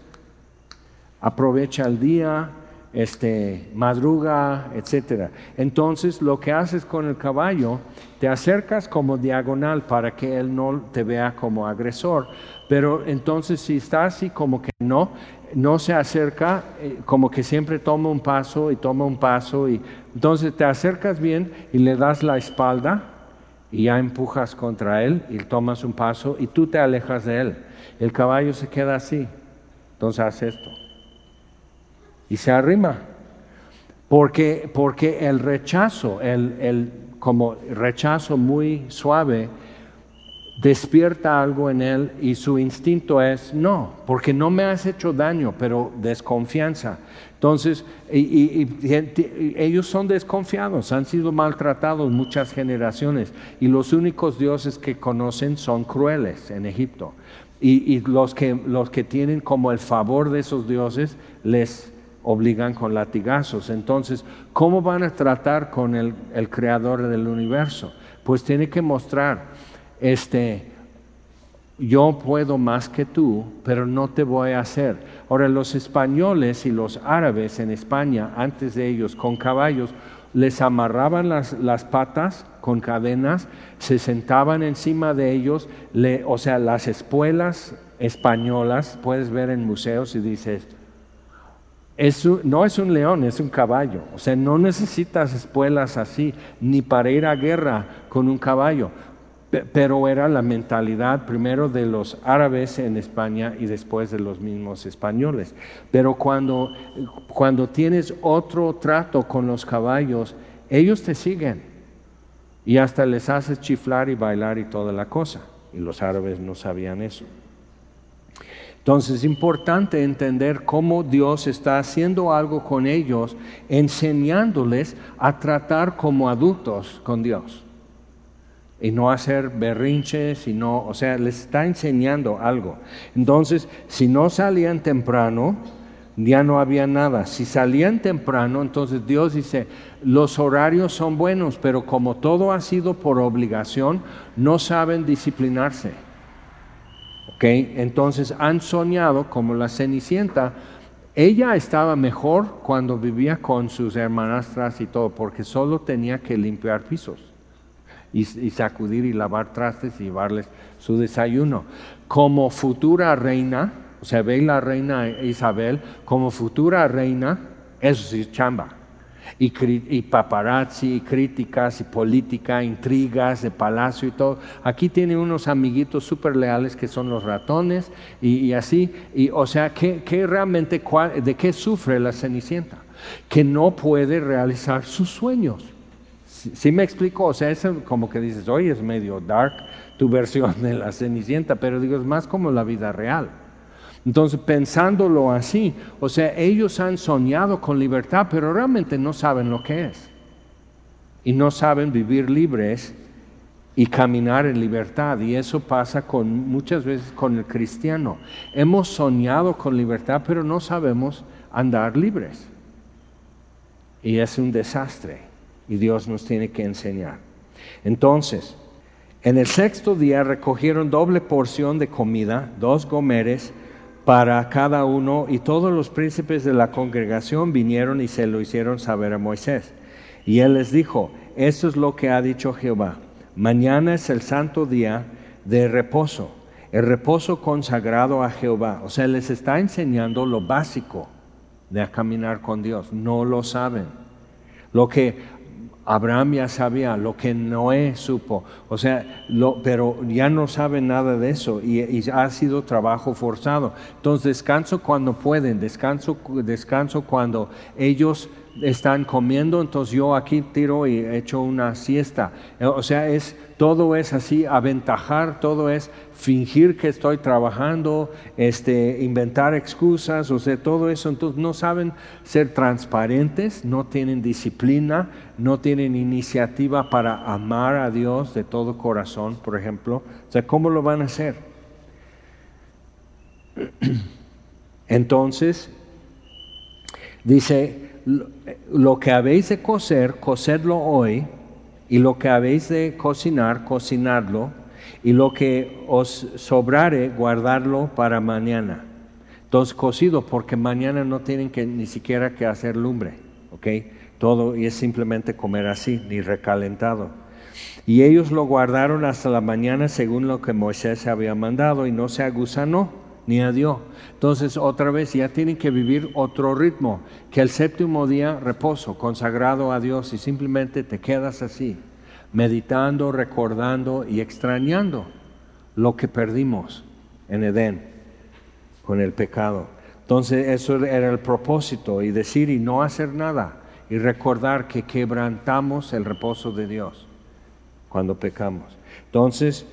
aprovecha el día, este, madruga, etcétera. Entonces, lo que haces con el caballo, te acercas como diagonal para que él no te vea como agresor. Pero entonces, si está así como que no, no se acerca, eh, como que siempre toma un paso y toma un paso, y entonces te acercas bien y le das la espalda y ya empujas contra él y tomas un paso y tú te alejas de él. El caballo se queda así, entonces hace esto y se arrima, porque, porque el rechazo, el, el como rechazo muy suave, despierta algo en él, y su instinto es no, porque no me has hecho daño, pero desconfianza. Entonces, y, y, y, y ellos son desconfiados, han sido maltratados muchas generaciones, y los únicos dioses que conocen son crueles en Egipto, y, y los, que, los que tienen como el favor de esos dioses les obligan con latigazos. Entonces, ¿cómo van a tratar con el, el creador del universo? Pues tiene que mostrar, Este, yo puedo más que tú, pero no te voy a hacer. Ahora, los españoles y los árabes en España, antes de ellos, con caballos, les amarraban las, las patas con cadenas, se sentaban encima de ellos, le, o sea, las espuelas españolas, puedes ver en museos y dices, es un, no es un león, es un caballo. O sea, no necesitas espuelas así, ni para ir a guerra con un caballo. Pero era la mentalidad primero de los árabes en España y después de los mismos españoles. Pero cuando, cuando tienes otro trato con los caballos, ellos te siguen y hasta les haces chiflar y bailar y toda la cosa. Y los árabes no sabían eso. Entonces es importante entender cómo Dios está haciendo algo con ellos, enseñándoles a tratar como adultos con Dios. Y no hacer berrinches, y no, o sea, les está enseñando algo. Entonces, si no salían temprano, ya no había nada. Si salían temprano, entonces Dios dice, los horarios son buenos, pero como todo ha sido por obligación, no saben disciplinarse. ¿Ok? Entonces han soñado como la Cenicienta. Ella estaba mejor cuando vivía con sus hermanastras y todo, porque solo tenía que limpiar pisos. Y, y sacudir y lavar trastes y llevarles su desayuno. Como futura reina, o sea, ve la reina Isabel, como futura reina, eso sí es chamba. Y, y paparazzi, y críticas, y política, intrigas de palacio y todo. Aquí tiene unos amiguitos súper leales que son los ratones y, y así. Y, o sea, ¿qué, qué realmente, cuál, ¿de qué sufre la Cenicienta? Que no puede realizar sus sueños. ¿Sí, sí me explico? O sea, es como que dices, oye, es medio dark tu versión de la Cenicienta, pero digo, es más como la vida real. Entonces, pensándolo así, o sea, ellos han soñado con libertad, pero realmente no saben lo que es. Y no saben vivir libres y caminar en libertad. Y eso pasa con, muchas veces con el cristiano. Hemos soñado con libertad, pero no sabemos andar libres. Y es un desastre. Y Dios nos tiene que enseñar. Entonces, en el sexto día recogieron doble porción de comida, dos gomeres, para cada uno, y todos los príncipes de la congregación vinieron y se lo hicieron saber a Moisés. Y él les dijo, esto es lo que ha dicho Jehová, mañana es el santo día de reposo, el reposo consagrado a Jehová. O sea, les está enseñando lo básico de caminar con Dios, no lo saben. Lo que Abraham ya sabía, lo que Noé supo, o sea, lo, pero ya no saben nada de eso y, y ha sido trabajo forzado. Entonces descanso cuando pueden, descanso, descanso cuando ellos están comiendo, entonces yo aquí tiro y echo una siesta. O sea, es, todo es así, aventajar, todo es fingir que estoy trabajando, este, inventar excusas, o sea, todo eso. Entonces no saben ser transparentes, no tienen disciplina, no tienen iniciativa para amar a Dios de todo corazón, por ejemplo. O sea, ¿cómo lo van a hacer? Entonces, dice, lo que habéis de cocer, cocedlo hoy, y lo que habéis de cocinar, cocinadlo, y lo que os sobrare, guardarlo para mañana. Entonces, cocido, porque mañana no tienen que ni siquiera que hacer lumbre, ¿ok? Todo, y es simplemente comer así, ni recalentado. Y ellos lo guardaron hasta la mañana según lo que Moisés había mandado, y no se agusanó ni adiós. Entonces, otra vez, ya tienen que vivir otro ritmo, que el séptimo día reposo, consagrado a Dios, y simplemente te quedas así, meditando, recordando y extrañando lo que perdimos en Edén con el pecado. Entonces, eso era el propósito, y decir y no hacer nada, y recordar que quebrantamos el reposo de Dios cuando pecamos. Entonces,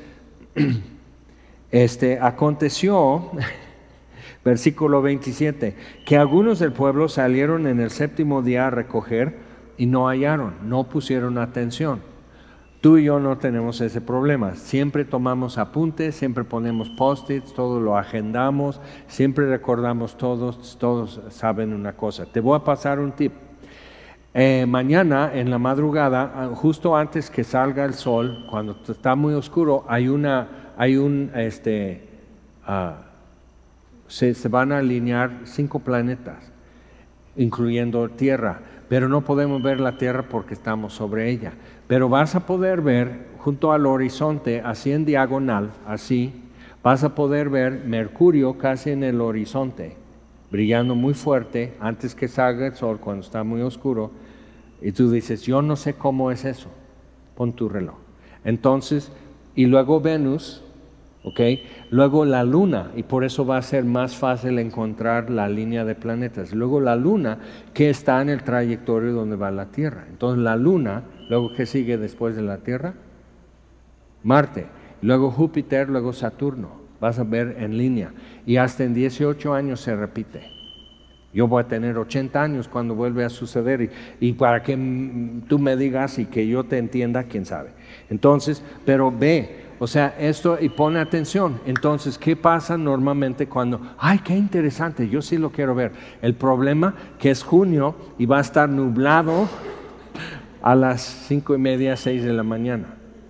Este, aconteció, versículo veintisiete, que algunos del pueblo salieron en el séptimo día a recoger y no hallaron, no pusieron atención. Tú y yo no tenemos ese problema, siempre tomamos apuntes, siempre ponemos post-its, todo lo agendamos, siempre recordamos todos, todos saben una cosa. Te voy a pasar un tip. Eh, mañana en la madrugada, justo antes que salga el sol, cuando está muy oscuro, hay una... Hay un, este, uh, se, se van a alinear cinco planetas, incluyendo Tierra, pero no podemos ver la Tierra porque estamos sobre ella. Pero vas a poder ver junto al horizonte, así en diagonal, así, vas a poder ver Mercurio casi en el horizonte, brillando muy fuerte antes que salga el sol cuando está muy oscuro. Y tú dices, yo no sé cómo es eso. Pon tu reloj. Entonces, y luego Venus, ¿ok? Luego la Luna, y por eso va a ser más fácil encontrar la línea de planetas. Luego la Luna, que está en el trayectorio donde va la Tierra. Entonces la Luna, luego ¿qué sigue después de la Tierra? Marte, luego Júpiter, luego Saturno. Vas a ver en línea. Y hasta en dieciocho años se repite. Yo voy a tener ochenta años cuando vuelve a suceder, y, y para que m- tú me digas y que yo te entienda, quién sabe. Entonces, pero ve, o sea, esto, y pone atención. Entonces, ¿qué pasa normalmente cuando, ay, qué interesante, yo sí lo quiero ver? El problema que es junio y va a estar nublado a las cinco y media, seis de la mañana.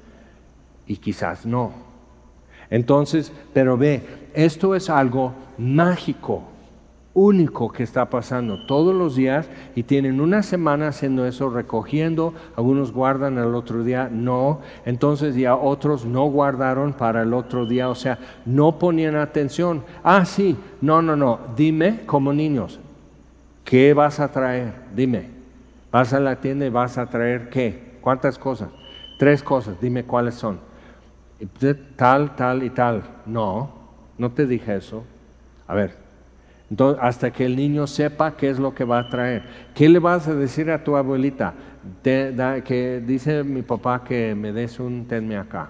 Y quizás no. Entonces, pero ve, esto es algo mágico, único que está pasando todos los días, y tienen una semana haciendo eso, recogiendo. Algunos guardan el otro día, no, entonces ya otros no guardaron para el otro día, o sea, no ponían atención. Ah, sí, no, no, no, dime como niños, ¿qué vas a traer? Dime, Vas a la tienda y vas a traer ¿qué? ¿Cuántas cosas? Tres cosas, dime cuáles son. Tal, tal y tal. No, no te dije eso. A ver, entonces hasta que el niño sepa qué es lo que va a traer. ¿Qué le vas a decir a tu abuelita? Te da, que dice mi papá que me des un tenme acá.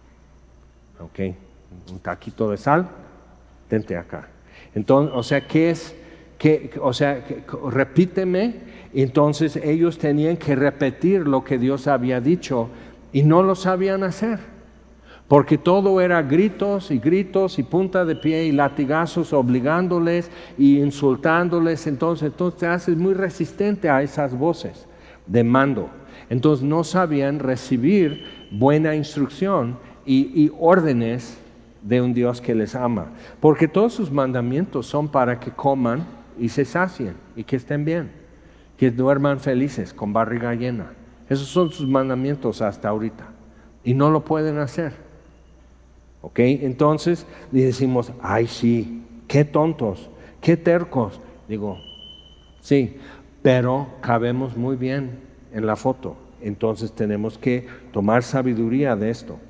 Ok, un taquito de sal, tente acá. Entonces, o sea, ¿qué es? ¿Qué, o sea, que, repíteme. Entonces ellos tenían que repetir lo que Dios había dicho y no lo sabían hacer. Porque todo era gritos y gritos y punta de pie y latigazos obligándoles y insultándoles. Entonces, entonces te haces muy resistente a esas voces de mando. Entonces no sabían recibir buena instrucción y, y órdenes de un Dios que les ama. Porque todos sus mandamientos son para que coman y se sacien y que estén bien, que duerman felices con barriga llena. Esos son sus mandamientos hasta ahorita y no lo pueden hacer. ¿Ok? Entonces le decimos, ay sí, qué tontos, qué tercos. Digo, sí, pero cabemos muy bien en la foto. Entonces tenemos que tomar sabiduría de esto.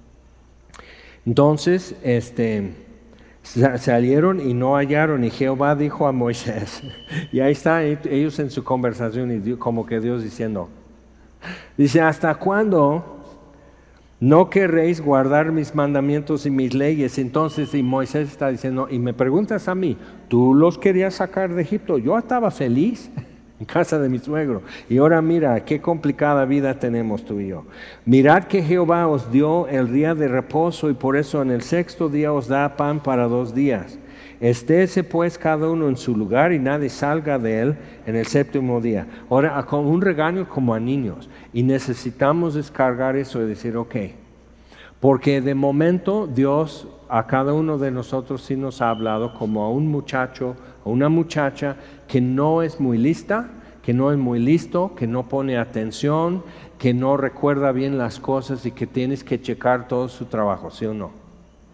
Entonces, este, salieron y no hallaron, y Jehová dijo a Moisés, y ahí está ellos en su conversación, y Dios, como que Dios diciendo, dice, ¿hasta cuándo no querréis guardar mis mandamientos y mis leyes? Entonces, y Moisés está diciendo, y me preguntas a mí, ¿tú los querías sacar de Egipto? Yo estaba feliz en casa de mi suegro, y ahora mira, qué complicada vida tenemos tú y yo. Mirad que Jehová os dio el día de reposo, y por eso en el sexto día os da pan para dos días. Estése pues cada uno en su lugar y nadie salga de él en el séptimo día. Ahora, con un regaño como a niños, y necesitamos descargar eso y decir, ok, porque de momento Dios a cada uno de nosotros sí nos ha hablado como a un muchacho o una muchacha que no es muy lista, que no es muy listo, que no pone atención, que no recuerda bien las cosas y que tienes que checar todo su trabajo, ¿sí o no?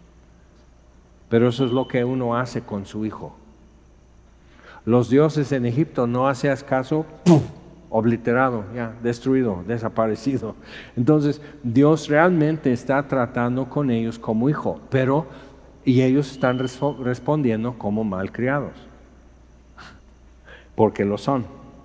Pero eso es lo que uno hace con su hijo. Los dioses en Egipto, no hacías caso, ¡pum!, obliterado, ya, destruido, desaparecido. Entonces, Dios realmente está tratando con ellos como hijo, pero, y ellos están resp- respondiendo como malcriados, porque lo son.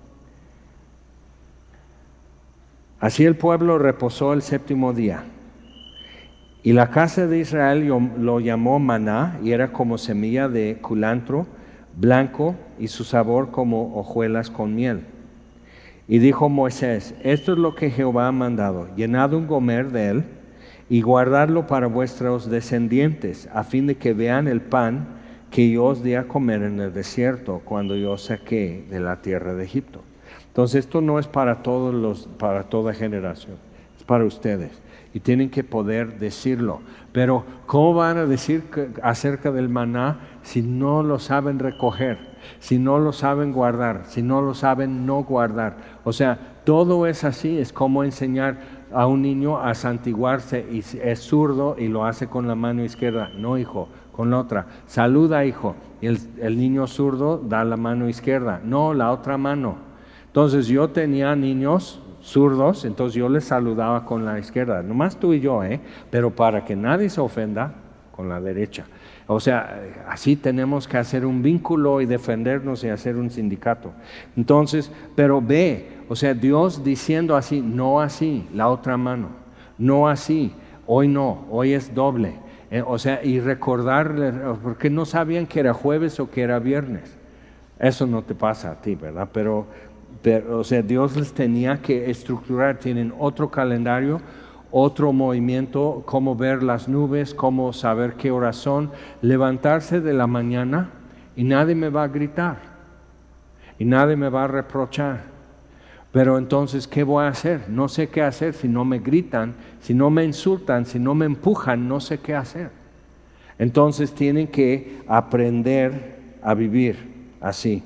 Así el pueblo reposó el séptimo día. Y la casa de Israel lo llamó maná, y era como semilla de culantro blanco, y su sabor como hojuelas con miel. Y dijo Moisés, esto es lo que Jehová ha mandado, llenad un gomer de él, y guardadlo para vuestros descendientes, a fin de que vean el pan que yo os di a comer en el desierto, cuando yo os saqué de la tierra de Egipto. Entonces esto no es para todos los, para toda generación, es para ustedes. Y tienen que poder decirlo. Pero ¿cómo van a decir que, acerca del maná si no lo saben recoger, si no lo saben guardar, si no lo saben no guardar? O sea, todo es así, es como enseñar a un niño a santiguarse y es zurdo y lo hace con la mano izquierda. No, hijo, con la otra. Saluda, hijo. Y el, el niño zurdo da la mano izquierda. No, la otra mano. Entonces yo tenía niños zurdos, entonces yo les saludaba con la izquierda, nomás tú y yo, ¿eh? Pero para que nadie se ofenda, con la derecha. O sea, así tenemos que hacer un vínculo y defendernos y hacer un sindicato. Entonces, pero ve, o sea, Dios diciendo así, no así, la otra mano, no así, hoy no, hoy es doble. Eh, o sea, y recordarles, porque no sabían que era jueves o que era viernes. Eso no te pasa a ti, ¿verdad? Pero... Pero, o sea, Dios les tenía que estructurar, tienen otro calendario, otro movimiento, cómo ver las nubes, cómo saber qué horas son, levantarse de la mañana y nadie me va a gritar y nadie me va a reprochar. Pero entonces, ¿qué voy a hacer? No sé qué hacer si no me gritan, si no me insultan, si no me empujan, no sé qué hacer. Entonces tienen que aprender a vivir así.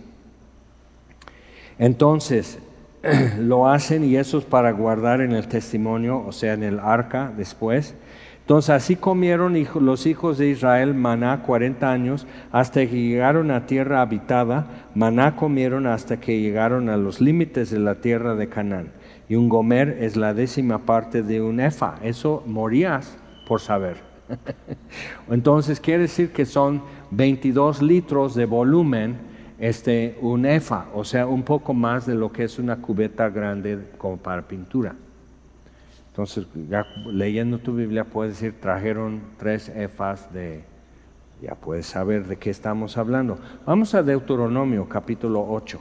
Entonces, lo hacen y eso es para guardar en el testimonio, o sea, en el arca después. Entonces así comieron los hijos de Israel maná cuarenta años hasta que llegaron a tierra habitada. Maná comieron hasta que llegaron a los límites de la tierra de Canaán. Y un gomer es la décima parte de un efa. Eso morías por saber. Entonces quiere decir que son veintidós litros de volumen, este, un efa, o sea, un poco más de lo que es una cubeta grande como para pintura. Entonces, ya leyendo tu Biblia puedes decir, trajeron tres efas de, ya puedes saber de qué estamos hablando. Vamos a Deuteronomio capítulo ocho.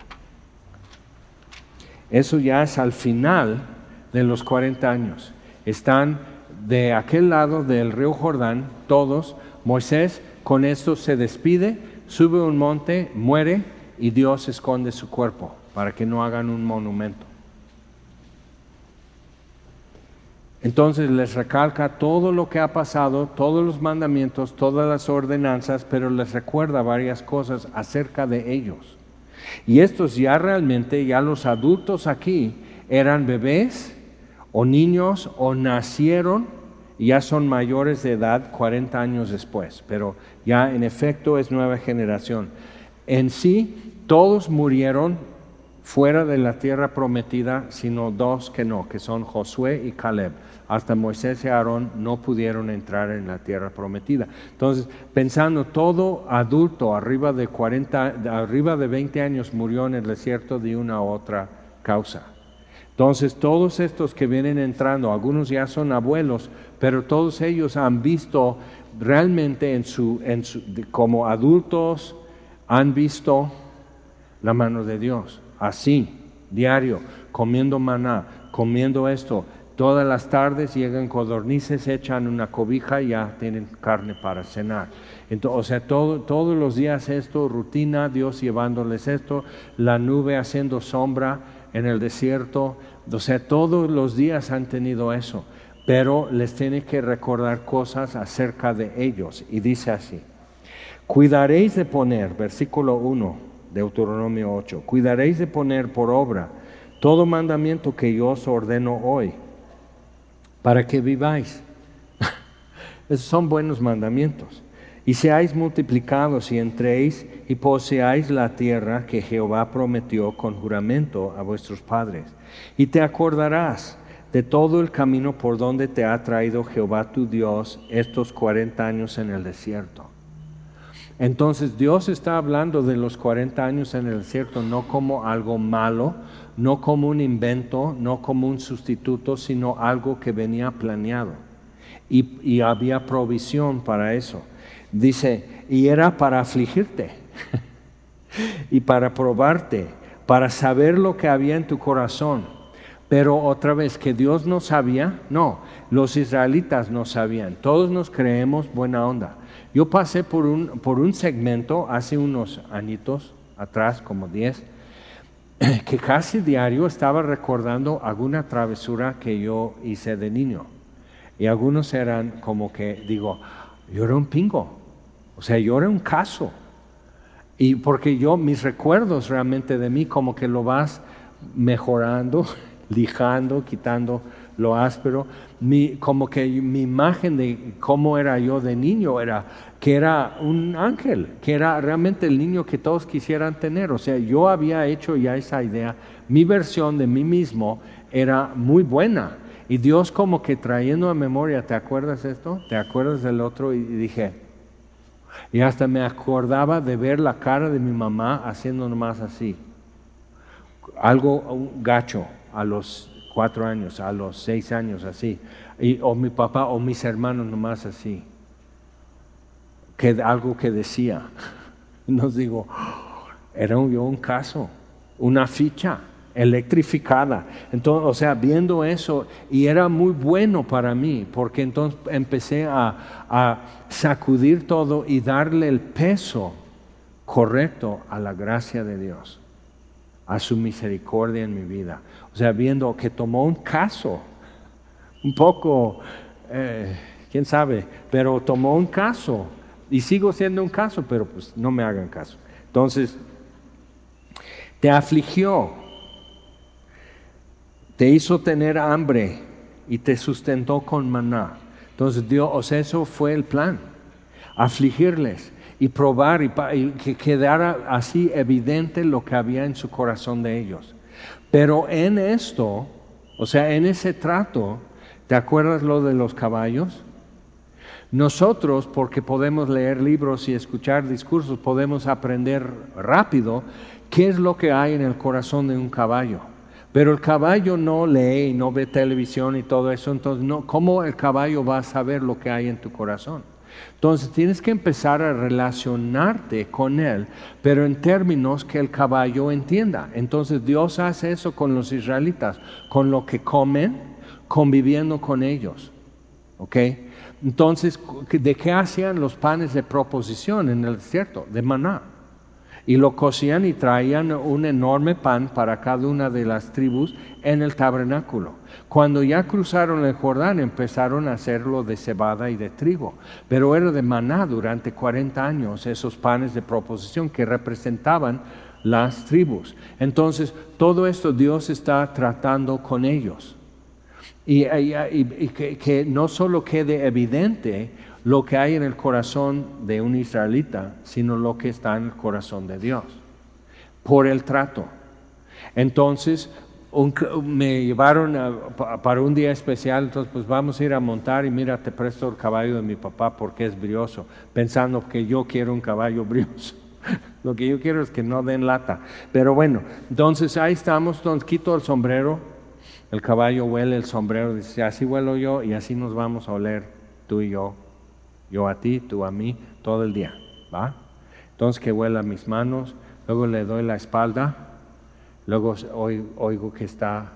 Eso ya es al final de los cuarenta años. Están de aquel lado del río Jordán, todos. Moisés con esto se despide, sube un monte, muere y Dios esconde su cuerpo para que no hagan un monumento. Entonces les recalca todo lo que ha pasado, todos los mandamientos, todas las ordenanzas, pero les recuerda varias cosas acerca de ellos. Y estos ya realmente, ya los adultos aquí, eran bebés o niños o nacieron y ya son mayores de edad cuarenta años después, pero ya en efecto es nueva generación. En sí, todos murieron fuera de la tierra prometida, sino dos que no, que son Josué y Caleb. Hasta Moisés y Aarón no pudieron entrar en la tierra prometida. Entonces, pensando, todo adulto arriba de cuarenta, arriba de veinte años murió en el desierto de una u otra causa. Entonces, todos estos que vienen entrando, algunos ya son abuelos, pero todos ellos han visto realmente en su, en su, como adultos, han visto la mano de Dios. Así, diario, comiendo maná, comiendo esto. Todas las tardes llegan codornices, echan una cobija y ya tienen carne para cenar. Entonces, o sea, todo, todos los días esto, rutina, Dios llevándoles esto, la nube haciendo sombra en el desierto. O sea, todos los días han tenido eso, pero les tiene que recordar cosas acerca de ellos. Y dice así, cuidaréis de poner, versículo uno, Deuteronomio ocho, cuidaréis de poner por obra todo mandamiento que yo os ordeno hoy, para que viváis. Esos son buenos mandamientos. Y seáis multiplicados y entréis y poseáis la tierra que Jehová prometió con juramento a vuestros padres. Y te acordarás de todo el camino por donde te ha traído Jehová tu Dios estos cuarenta años en el desierto. Entonces Dios está hablando de los cuarenta años en el desierto no como algo malo, no como un invento, no como un sustituto, sino algo que venía planeado. Y, y había provisión para eso. Dice, y era para afligirte y para probarte, para saber lo que había en tu corazón. Pero otra vez, que Dios no sabía, no, los israelitas no sabían. Todos nos creemos buena onda. Yo pasé por un, por un segmento hace unos añitos atrás, como diez, que casi diario estaba recordando alguna travesura que yo hice de niño. Y algunos eran como que, digo, yo era un pingo, o sea, yo era un caso. Y porque yo, mis recuerdos realmente de mí, como que lo vas mejorando, lijando, quitando lo áspero. Mi, como que mi imagen de cómo era yo de niño era que era un ángel, que era realmente el niño que todos quisieran tener. O sea, yo había hecho ya esa idea, mi versión de mí mismo era muy buena. Y Dios como que trayendo a memoria, ¿te acuerdas de esto? ¿Te acuerdas del otro? Y dije, y hasta me acordaba de ver la cara de mi mamá haciendo nomás así. Algo un gacho a los cuatro años, a los seis años así. Y, o mi papá o mis hermanos nomás así. Que algo que decía. Nos digo, era un, yo un caso, una ficha electrificada. Entonces, o sea, viendo eso, y era muy bueno para mí, porque entonces empecé a, a sacudir todo y darle el peso correcto a la gracia de Dios, a su misericordia en mi vida. O sea, viendo que tomó un caso, un poco, eh, quién sabe, pero tomó un caso, y sigo siendo un caso, pero pues no me hagan caso. Entonces, te afligió, te hizo tener hambre y te sustentó con maná. Entonces Dios, o sea, eso fue el plan, afligirles y probar y, y que quedara así evidente lo que había en su corazón de ellos. Pero en esto, o sea, en ese trato, ¿te acuerdas lo de los caballos? Nosotros, porque podemos leer libros y escuchar discursos, podemos aprender rápido qué es lo que hay en el corazón de un caballo. Pero el caballo no lee y no ve televisión y todo eso, entonces no, ¿cómo el caballo va a saber lo que hay en tu corazón? Entonces tienes que empezar a relacionarte con él, pero en términos que el caballo entienda. Entonces Dios hace eso con los israelitas, con lo que comen, conviviendo con ellos. ¿Ok? Entonces, ¿de qué hacían los panes de proposición en el desierto? De maná. Y lo cocían y traían un enorme pan para cada una de las tribus en el tabernáculo. Cuando ya cruzaron el Jordán, empezaron a hacerlo de cebada y de trigo. Pero era de maná durante cuarenta años, esos panes de proposición que representaban las tribus. Entonces, todo esto Dios está tratando con ellos. Y, y, y, y que, que no solo quede evidente lo que hay en el corazón de un israelita, sino lo que está en el corazón de Dios, por el trato. Entonces, un, me llevaron a, para un día especial, entonces pues vamos a ir a montar y mira, te presto el caballo de mi papá porque es brioso, pensando que yo quiero un caballo brioso. Lo que yo quiero es que no den lata. Pero bueno, entonces ahí estamos, entonces quito el sombrero. El caballo huele el sombrero, dice, así huelo yo y así nos vamos a oler tú y yo. Yo a ti, tú a mí, todo el día, ¿va? Entonces que huela mis manos, luego le doy la espalda, luego oigo que está,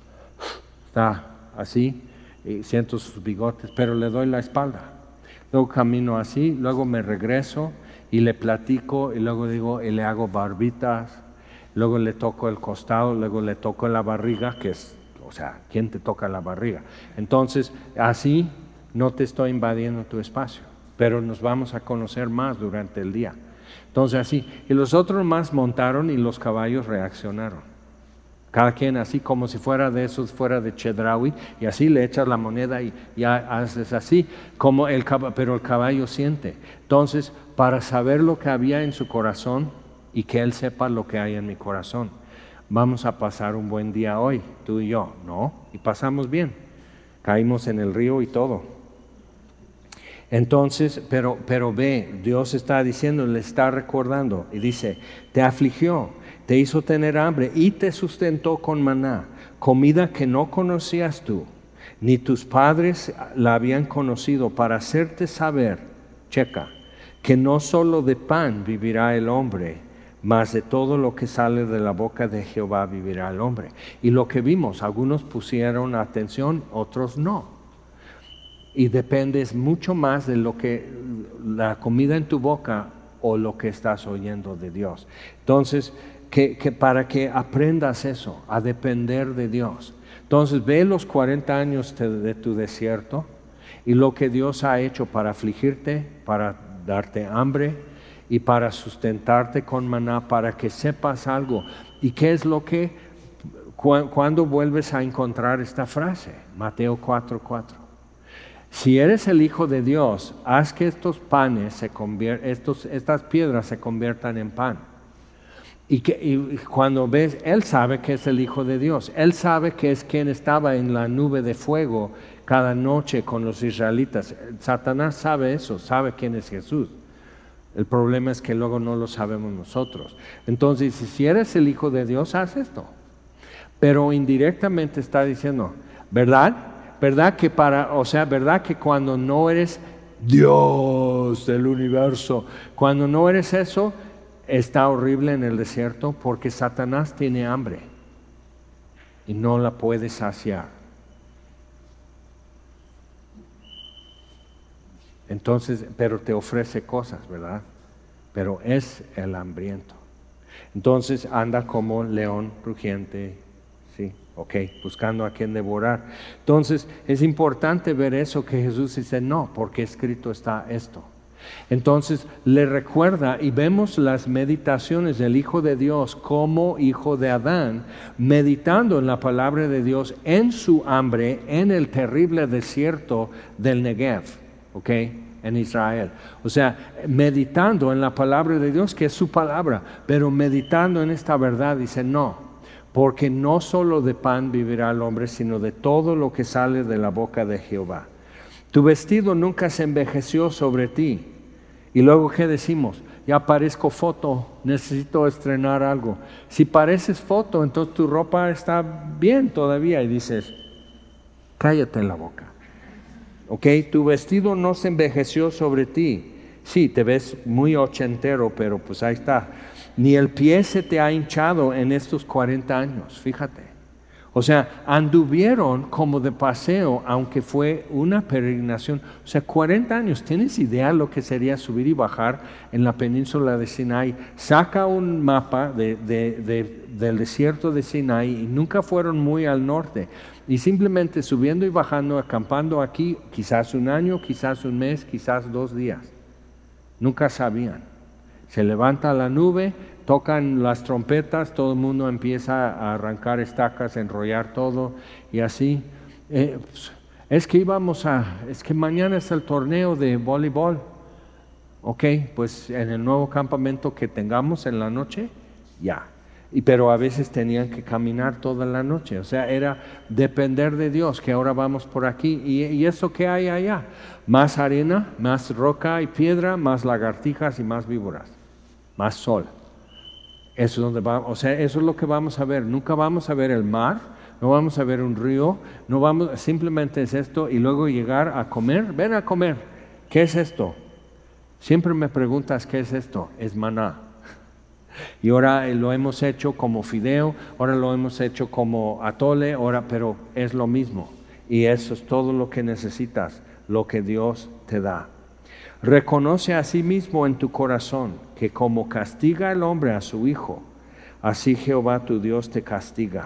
está así, y siento sus bigotes, pero le doy la espalda. Luego camino así, luego me regreso y le platico y luego digo, y le hago barbitas, luego le toco el costado, luego le toco la barriga, que es... O sea, ¿quién te toca la barriga? Entonces, así no te estoy invadiendo tu espacio, pero nos vamos a conocer más durante el día. Entonces, así. Y los otros más montaron y los caballos reaccionaron. Cada quien así como si fuera de esos, fuera de Chedraui, y así le echas la moneda y ya haces así, como el caballo, pero el caballo siente. Entonces, para saber lo que había en su corazón y que él sepa lo que hay en mi corazón. Vamos a pasar un buen día hoy, tú y yo, ¿no? Y pasamos bien, caímos en el río y todo. Entonces, pero, pero ve, Dios está diciendo, le está recordando y dice, te afligió, te hizo tener hambre y te sustentó con maná, comida que no conocías tú, ni tus padres la habían conocido, para hacerte saber, checa, que no solo de pan vivirá el hombre, mas de todo lo que sale de la boca de Jehová vivirá el hombre. Y lo que vimos, algunos pusieron atención, otros no. Y dependes mucho más de lo que la comida en tu boca o lo que estás oyendo de Dios. Entonces, que, que para que aprendas eso, a depender de Dios. Entonces, ve los cuarenta años de, de tu desierto y lo que Dios ha hecho para afligirte, para darte hambre, y para sustentarte con maná, para que sepas algo. ¿Y qué es lo que, cu- cuando vuelves a encontrar esta frase? Mateo cuatro cuatro. Si eres el Hijo de Dios, haz que estos panes se conviertan, estos, estas piedras se conviertan en pan. Y, que, y cuando ves, Él sabe que es el Hijo de Dios. Él sabe que es quien estaba en la nube de fuego cada noche con los israelitas. Satanás sabe eso, sabe quién es Jesús. El problema es que luego no lo sabemos nosotros. Entonces, si eres el Hijo de Dios, haz esto. Pero indirectamente está diciendo, ¿verdad? ¿Verdad que para, o sea, verdad que cuando no eres Dios del universo, cuando no eres eso, está horrible en el desierto porque Satanás tiene hambre y no la puede saciar? Entonces, pero te ofrece cosas, ¿verdad? Pero es el hambriento. Entonces anda como león rugiente, sí, ok, buscando a quien devorar. Entonces es importante ver eso, que Jesús dice, no, porque escrito está esto. Entonces le recuerda y vemos las meditaciones del Hijo de Dios como hijo de Adán, meditando en la palabra de Dios en su hambre en el terrible desierto del Negev, ¿ok? En Israel. O sea, meditando en la palabra de Dios, que es su palabra, pero meditando en esta verdad, dice no, porque no solo de pan vivirá el hombre, sino de todo lo que sale de la boca de Jehová. Tu vestido nunca se envejeció sobre ti. Y luego, ¿qué decimos? Ya parezco foto, necesito estrenar algo. Si pareces foto, entonces tu ropa está bien todavía. Y dices, cállate en la boca. ¿Ok? Tu vestido no se envejeció sobre ti. Sí, te ves muy ochentero, pero pues ahí está. Ni el pie se te ha hinchado en estos cuarenta años, fíjate. O sea, anduvieron como de paseo, aunque fue una peregrinación. O sea, cuarenta años. ¿Tienes idea lo que sería subir y bajar en la península de Sinai? Saca un mapa de, de, de, del desierto de Sinai y nunca fueron muy al norte. Y simplemente subiendo y bajando, acampando aquí, quizás un año, quizás un mes, quizás dos días. Nunca sabían. Se levanta la nube, tocan las trompetas, todo el mundo empieza a arrancar estacas, a enrollar todo y así. Eh, pues, es que íbamos a, es que mañana es el torneo de voleibol. Ok, pues en el nuevo campamento que tengamos en la noche, ya. Y, pero a veces tenían que caminar toda la noche, o sea, era depender de Dios, que ahora vamos por aquí. ¿Y, y eso qué hay allá? Más arena, más roca y piedra, más lagartijas y más víboras, más sol. Eso es donde vamos, o sea, eso es lo que vamos a ver. Nunca vamos a ver el mar, no vamos a ver un río, no vamos, simplemente es esto y luego llegar a comer. Ven a comer. ¿Qué es esto? Siempre me preguntas qué es esto. Es maná. Y ahora lo hemos hecho como fideo, ahora lo hemos hecho como atole, ahora, pero es lo mismo. Y eso es todo lo que necesitas, lo que Dios te da. Reconoce a sí mismo en tu corazón que como castiga el hombre a su hijo, así Jehová tu Dios te castiga.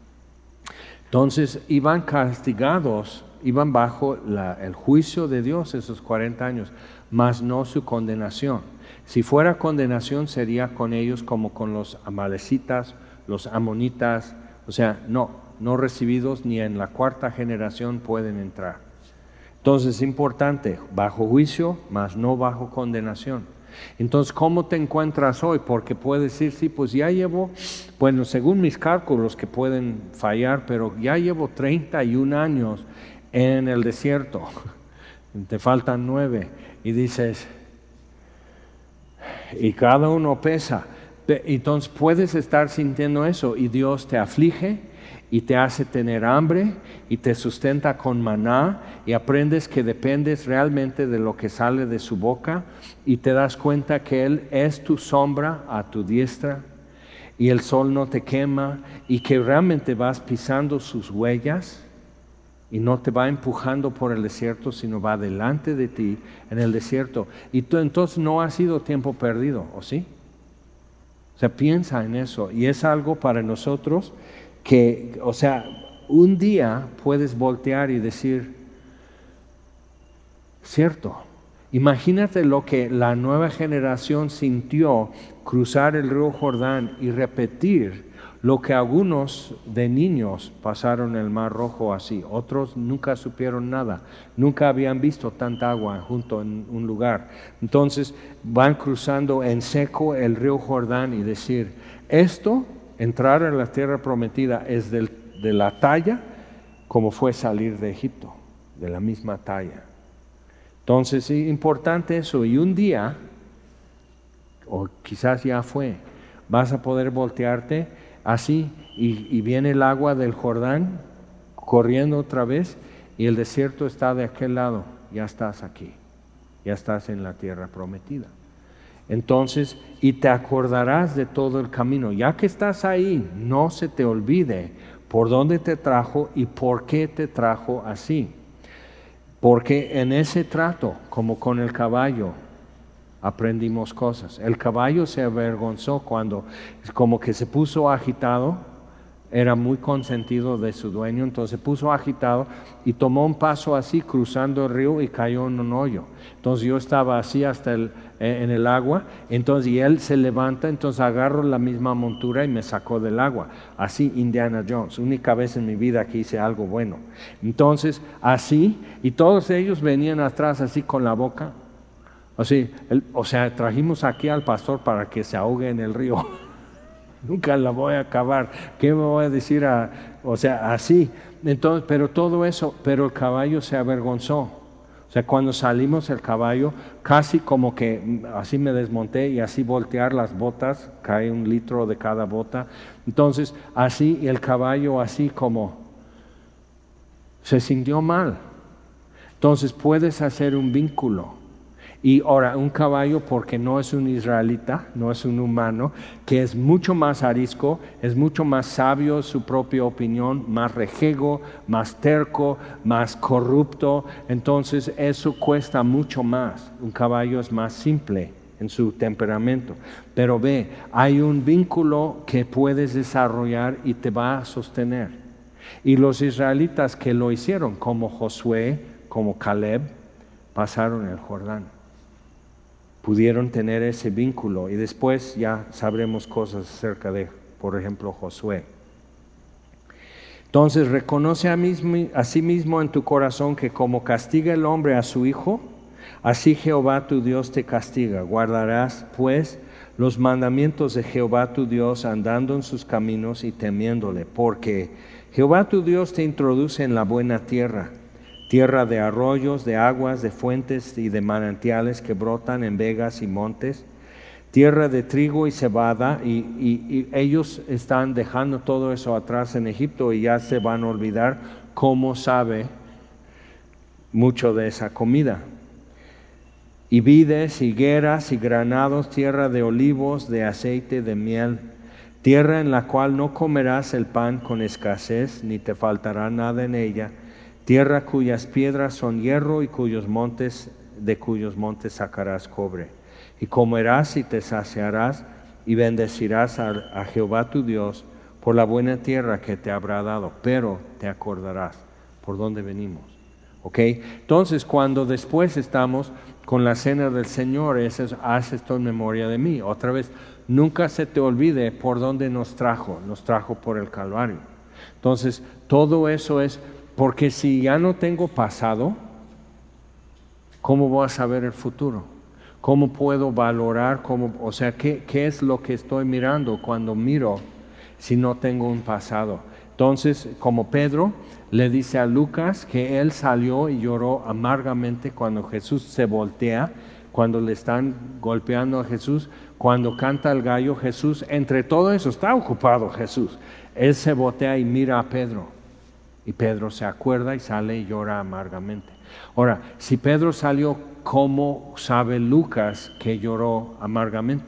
Entonces iban castigados, iban bajo la, el juicio de Dios esos cuarenta años, mas no su condenación. Si fuera condenación sería con ellos como con los amalecitas, los amonitas, o sea, no, no recibidos ni en la cuarta generación pueden entrar. Entonces es importante, bajo juicio, mas no bajo condenación. Entonces, ¿cómo te encuentras hoy? Porque puedes decir, sí, pues ya llevo, bueno, según mis cálculos que pueden fallar, pero ya llevo treinta y un años en el desierto, te faltan nueve, y dices, y cada uno pesa. Entonces puedes estar sintiendo eso y Dios te aflige y te hace tener hambre y te sustenta con maná y aprendes que dependes realmente de lo que sale de su boca y te das cuenta que Él es tu sombra a tu diestra y el sol no te quema y que realmente vas pisando sus huellas y no te va empujando por el desierto, sino va delante de ti en el desierto. Y tú entonces no ha sido tiempo perdido, ¿o sí? O sea, piensa en eso. Y es algo para nosotros que, o sea, un día puedes voltear y decir, cierto, imagínate lo que la nueva generación sintió cruzar el río Jordán y repetir lo que algunos de niños pasaron el Mar Rojo así, otros nunca supieron nada, nunca habían visto tanta agua junto en un lugar. Entonces van cruzando en seco el río Jordán y decir, esto, entrar en la tierra prometida es del, de la talla como fue salir de Egipto, de la misma talla. Entonces es importante eso y un día, o quizás ya fue, vas a poder voltearte así, y, y viene el agua del Jordán corriendo otra vez y el desierto está de aquel lado, ya estás aquí, ya estás en la tierra prometida. Entonces, y te acordarás de todo el camino, ya que estás ahí, no se te olvide por dónde te trajo y por qué te trajo así. Porque en ese trato, como con el caballo, aprendimos cosas. El caballo se avergonzó cuando como que se puso agitado era muy consentido de su dueño, entonces se puso agitado y tomó un paso así cruzando el río y cayó en un hoyo. Entonces yo estaba así hasta el, en el agua, entonces y él se levanta, entonces agarro la misma montura y me sacó del agua. Así Indiana Jones, única vez en mi vida que hice algo bueno. Entonces así, y todos ellos venían atrás así con la boca. Así, el, o sea, trajimos aquí al pastor para que se ahogue en el río. Nunca la voy a acabar. ¿Qué me voy a decir? A, o sea, así. Entonces, pero todo eso, pero el caballo se avergonzó. O sea, cuando salimos el caballo, casi como que así me desmonté y así voltear las botas, cae un litro de cada bota. Entonces, así, y el caballo así como se sintió mal. Entonces, puedes hacer un vínculo. Y ahora, un caballo, porque no es un israelita, no es un humano, que es mucho más arisco, es mucho más sabio su propia opinión, más rejego, más terco, más corrupto. Entonces, eso cuesta mucho más. Un caballo es más simple en su temperamento. Pero ve, hay un vínculo que puedes desarrollar y te va a sostener. Y los israelitas que lo hicieron, como Josué, como Caleb, pasaron el Jordán. Pudieron tener ese vínculo y después ya sabremos cosas acerca de, por ejemplo, Josué. Entonces reconoce a, mismo, a sí mismo en tu corazón que como castiga el hombre a su hijo, así Jehová tu Dios te castiga. Guardarás pues los mandamientos de Jehová tu Dios andando en sus caminos y temiéndole, porque Jehová tu Dios te introduce en la buena tierra, tierra de arroyos, de aguas, de fuentes y de manantiales que brotan en vegas y montes, tierra de trigo y cebada, y, y, y ellos están dejando todo eso atrás en Egipto y ya se van a olvidar cómo sabe mucho de esa comida. Y vides, higueras y granados, tierra de olivos, de aceite, de miel, tierra en la cual no comerás el pan con escasez, ni te faltará nada en ella, tierra cuyas piedras son hierro y cuyos montes, de cuyos montes sacarás cobre. Y comerás y te saciarás y bendecirás a, a Jehová tu Dios por la buena tierra que te habrá dado, pero te acordarás por dónde venimos. ¿Ok? Entonces, cuando después estamos con la cena del Señor, eso es, haz esto en memoria de mí. Otra vez, nunca se te olvide por dónde nos trajo, nos trajo por el Calvario. Entonces, todo eso es... Porque si ya no tengo pasado, ¿cómo voy a saber el futuro? ¿Cómo puedo valorar? Cómo, o sea, ¿qué, qué es lo que estoy mirando cuando miro si no tengo un pasado? Entonces, como Pedro le dice a Lucas que él salió y lloró amargamente cuando Jesús se voltea, cuando le están golpeando a Jesús, cuando canta el gallo, Jesús, entre todo eso está ocupado Jesús. Él se voltea y mira a Pedro. Y Pedro se acuerda y sale y llora amargamente. Ahora, si Pedro salió, ¿cómo sabe Lucas que lloró amargamente?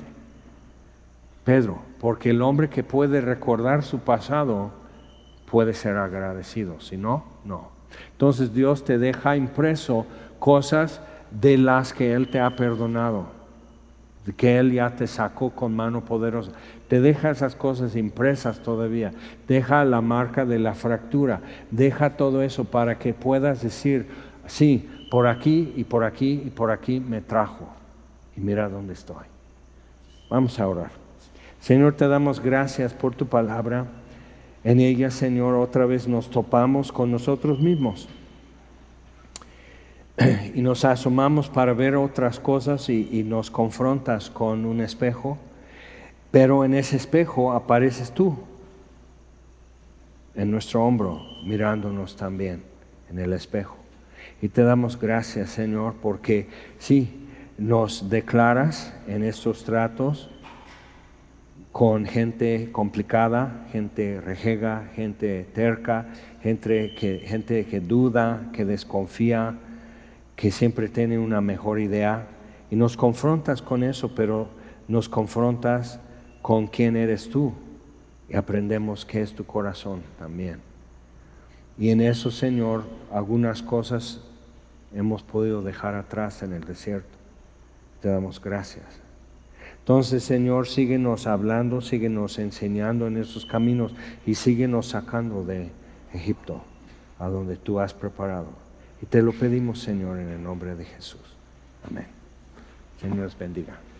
Pedro, porque el hombre que puede recordar su pasado puede ser agradecido, si no, no. Entonces Dios te deja impreso cosas de las que Él te ha perdonado, de que Él ya te sacó con mano poderosa. Te deja esas cosas impresas todavía, deja la marca de la fractura, deja todo eso para que puedas decir, sí, por aquí y por aquí y por aquí me trajo y mira dónde estoy. Vamos a orar. Señor, te damos gracias por tu palabra. En ella, Señor, otra vez nos topamos con nosotros mismos y nos asomamos para ver otras cosas y, y nos confrontas con un espejo. Pero en ese espejo apareces tú, en nuestro hombro, mirándonos también en el espejo. Y te damos gracias, Señor, porque sí, nos declaras en estos tratos con gente complicada, gente rejega, gente terca, gente que, gente que duda, que desconfía, que siempre tiene una mejor idea. Y nos confrontas con eso, pero nos confrontas con quién eres tú y aprendemos qué es tu corazón también. Y en eso, Señor, algunas cosas hemos podido dejar atrás en el desierto. Te damos gracias. Entonces, Señor, síguenos hablando, síguenos enseñando en esos caminos y síguenos sacando de Egipto, a donde tú has preparado. Y te lo pedimos, Señor, en el nombre de Jesús. Amén. Señor, les bendiga.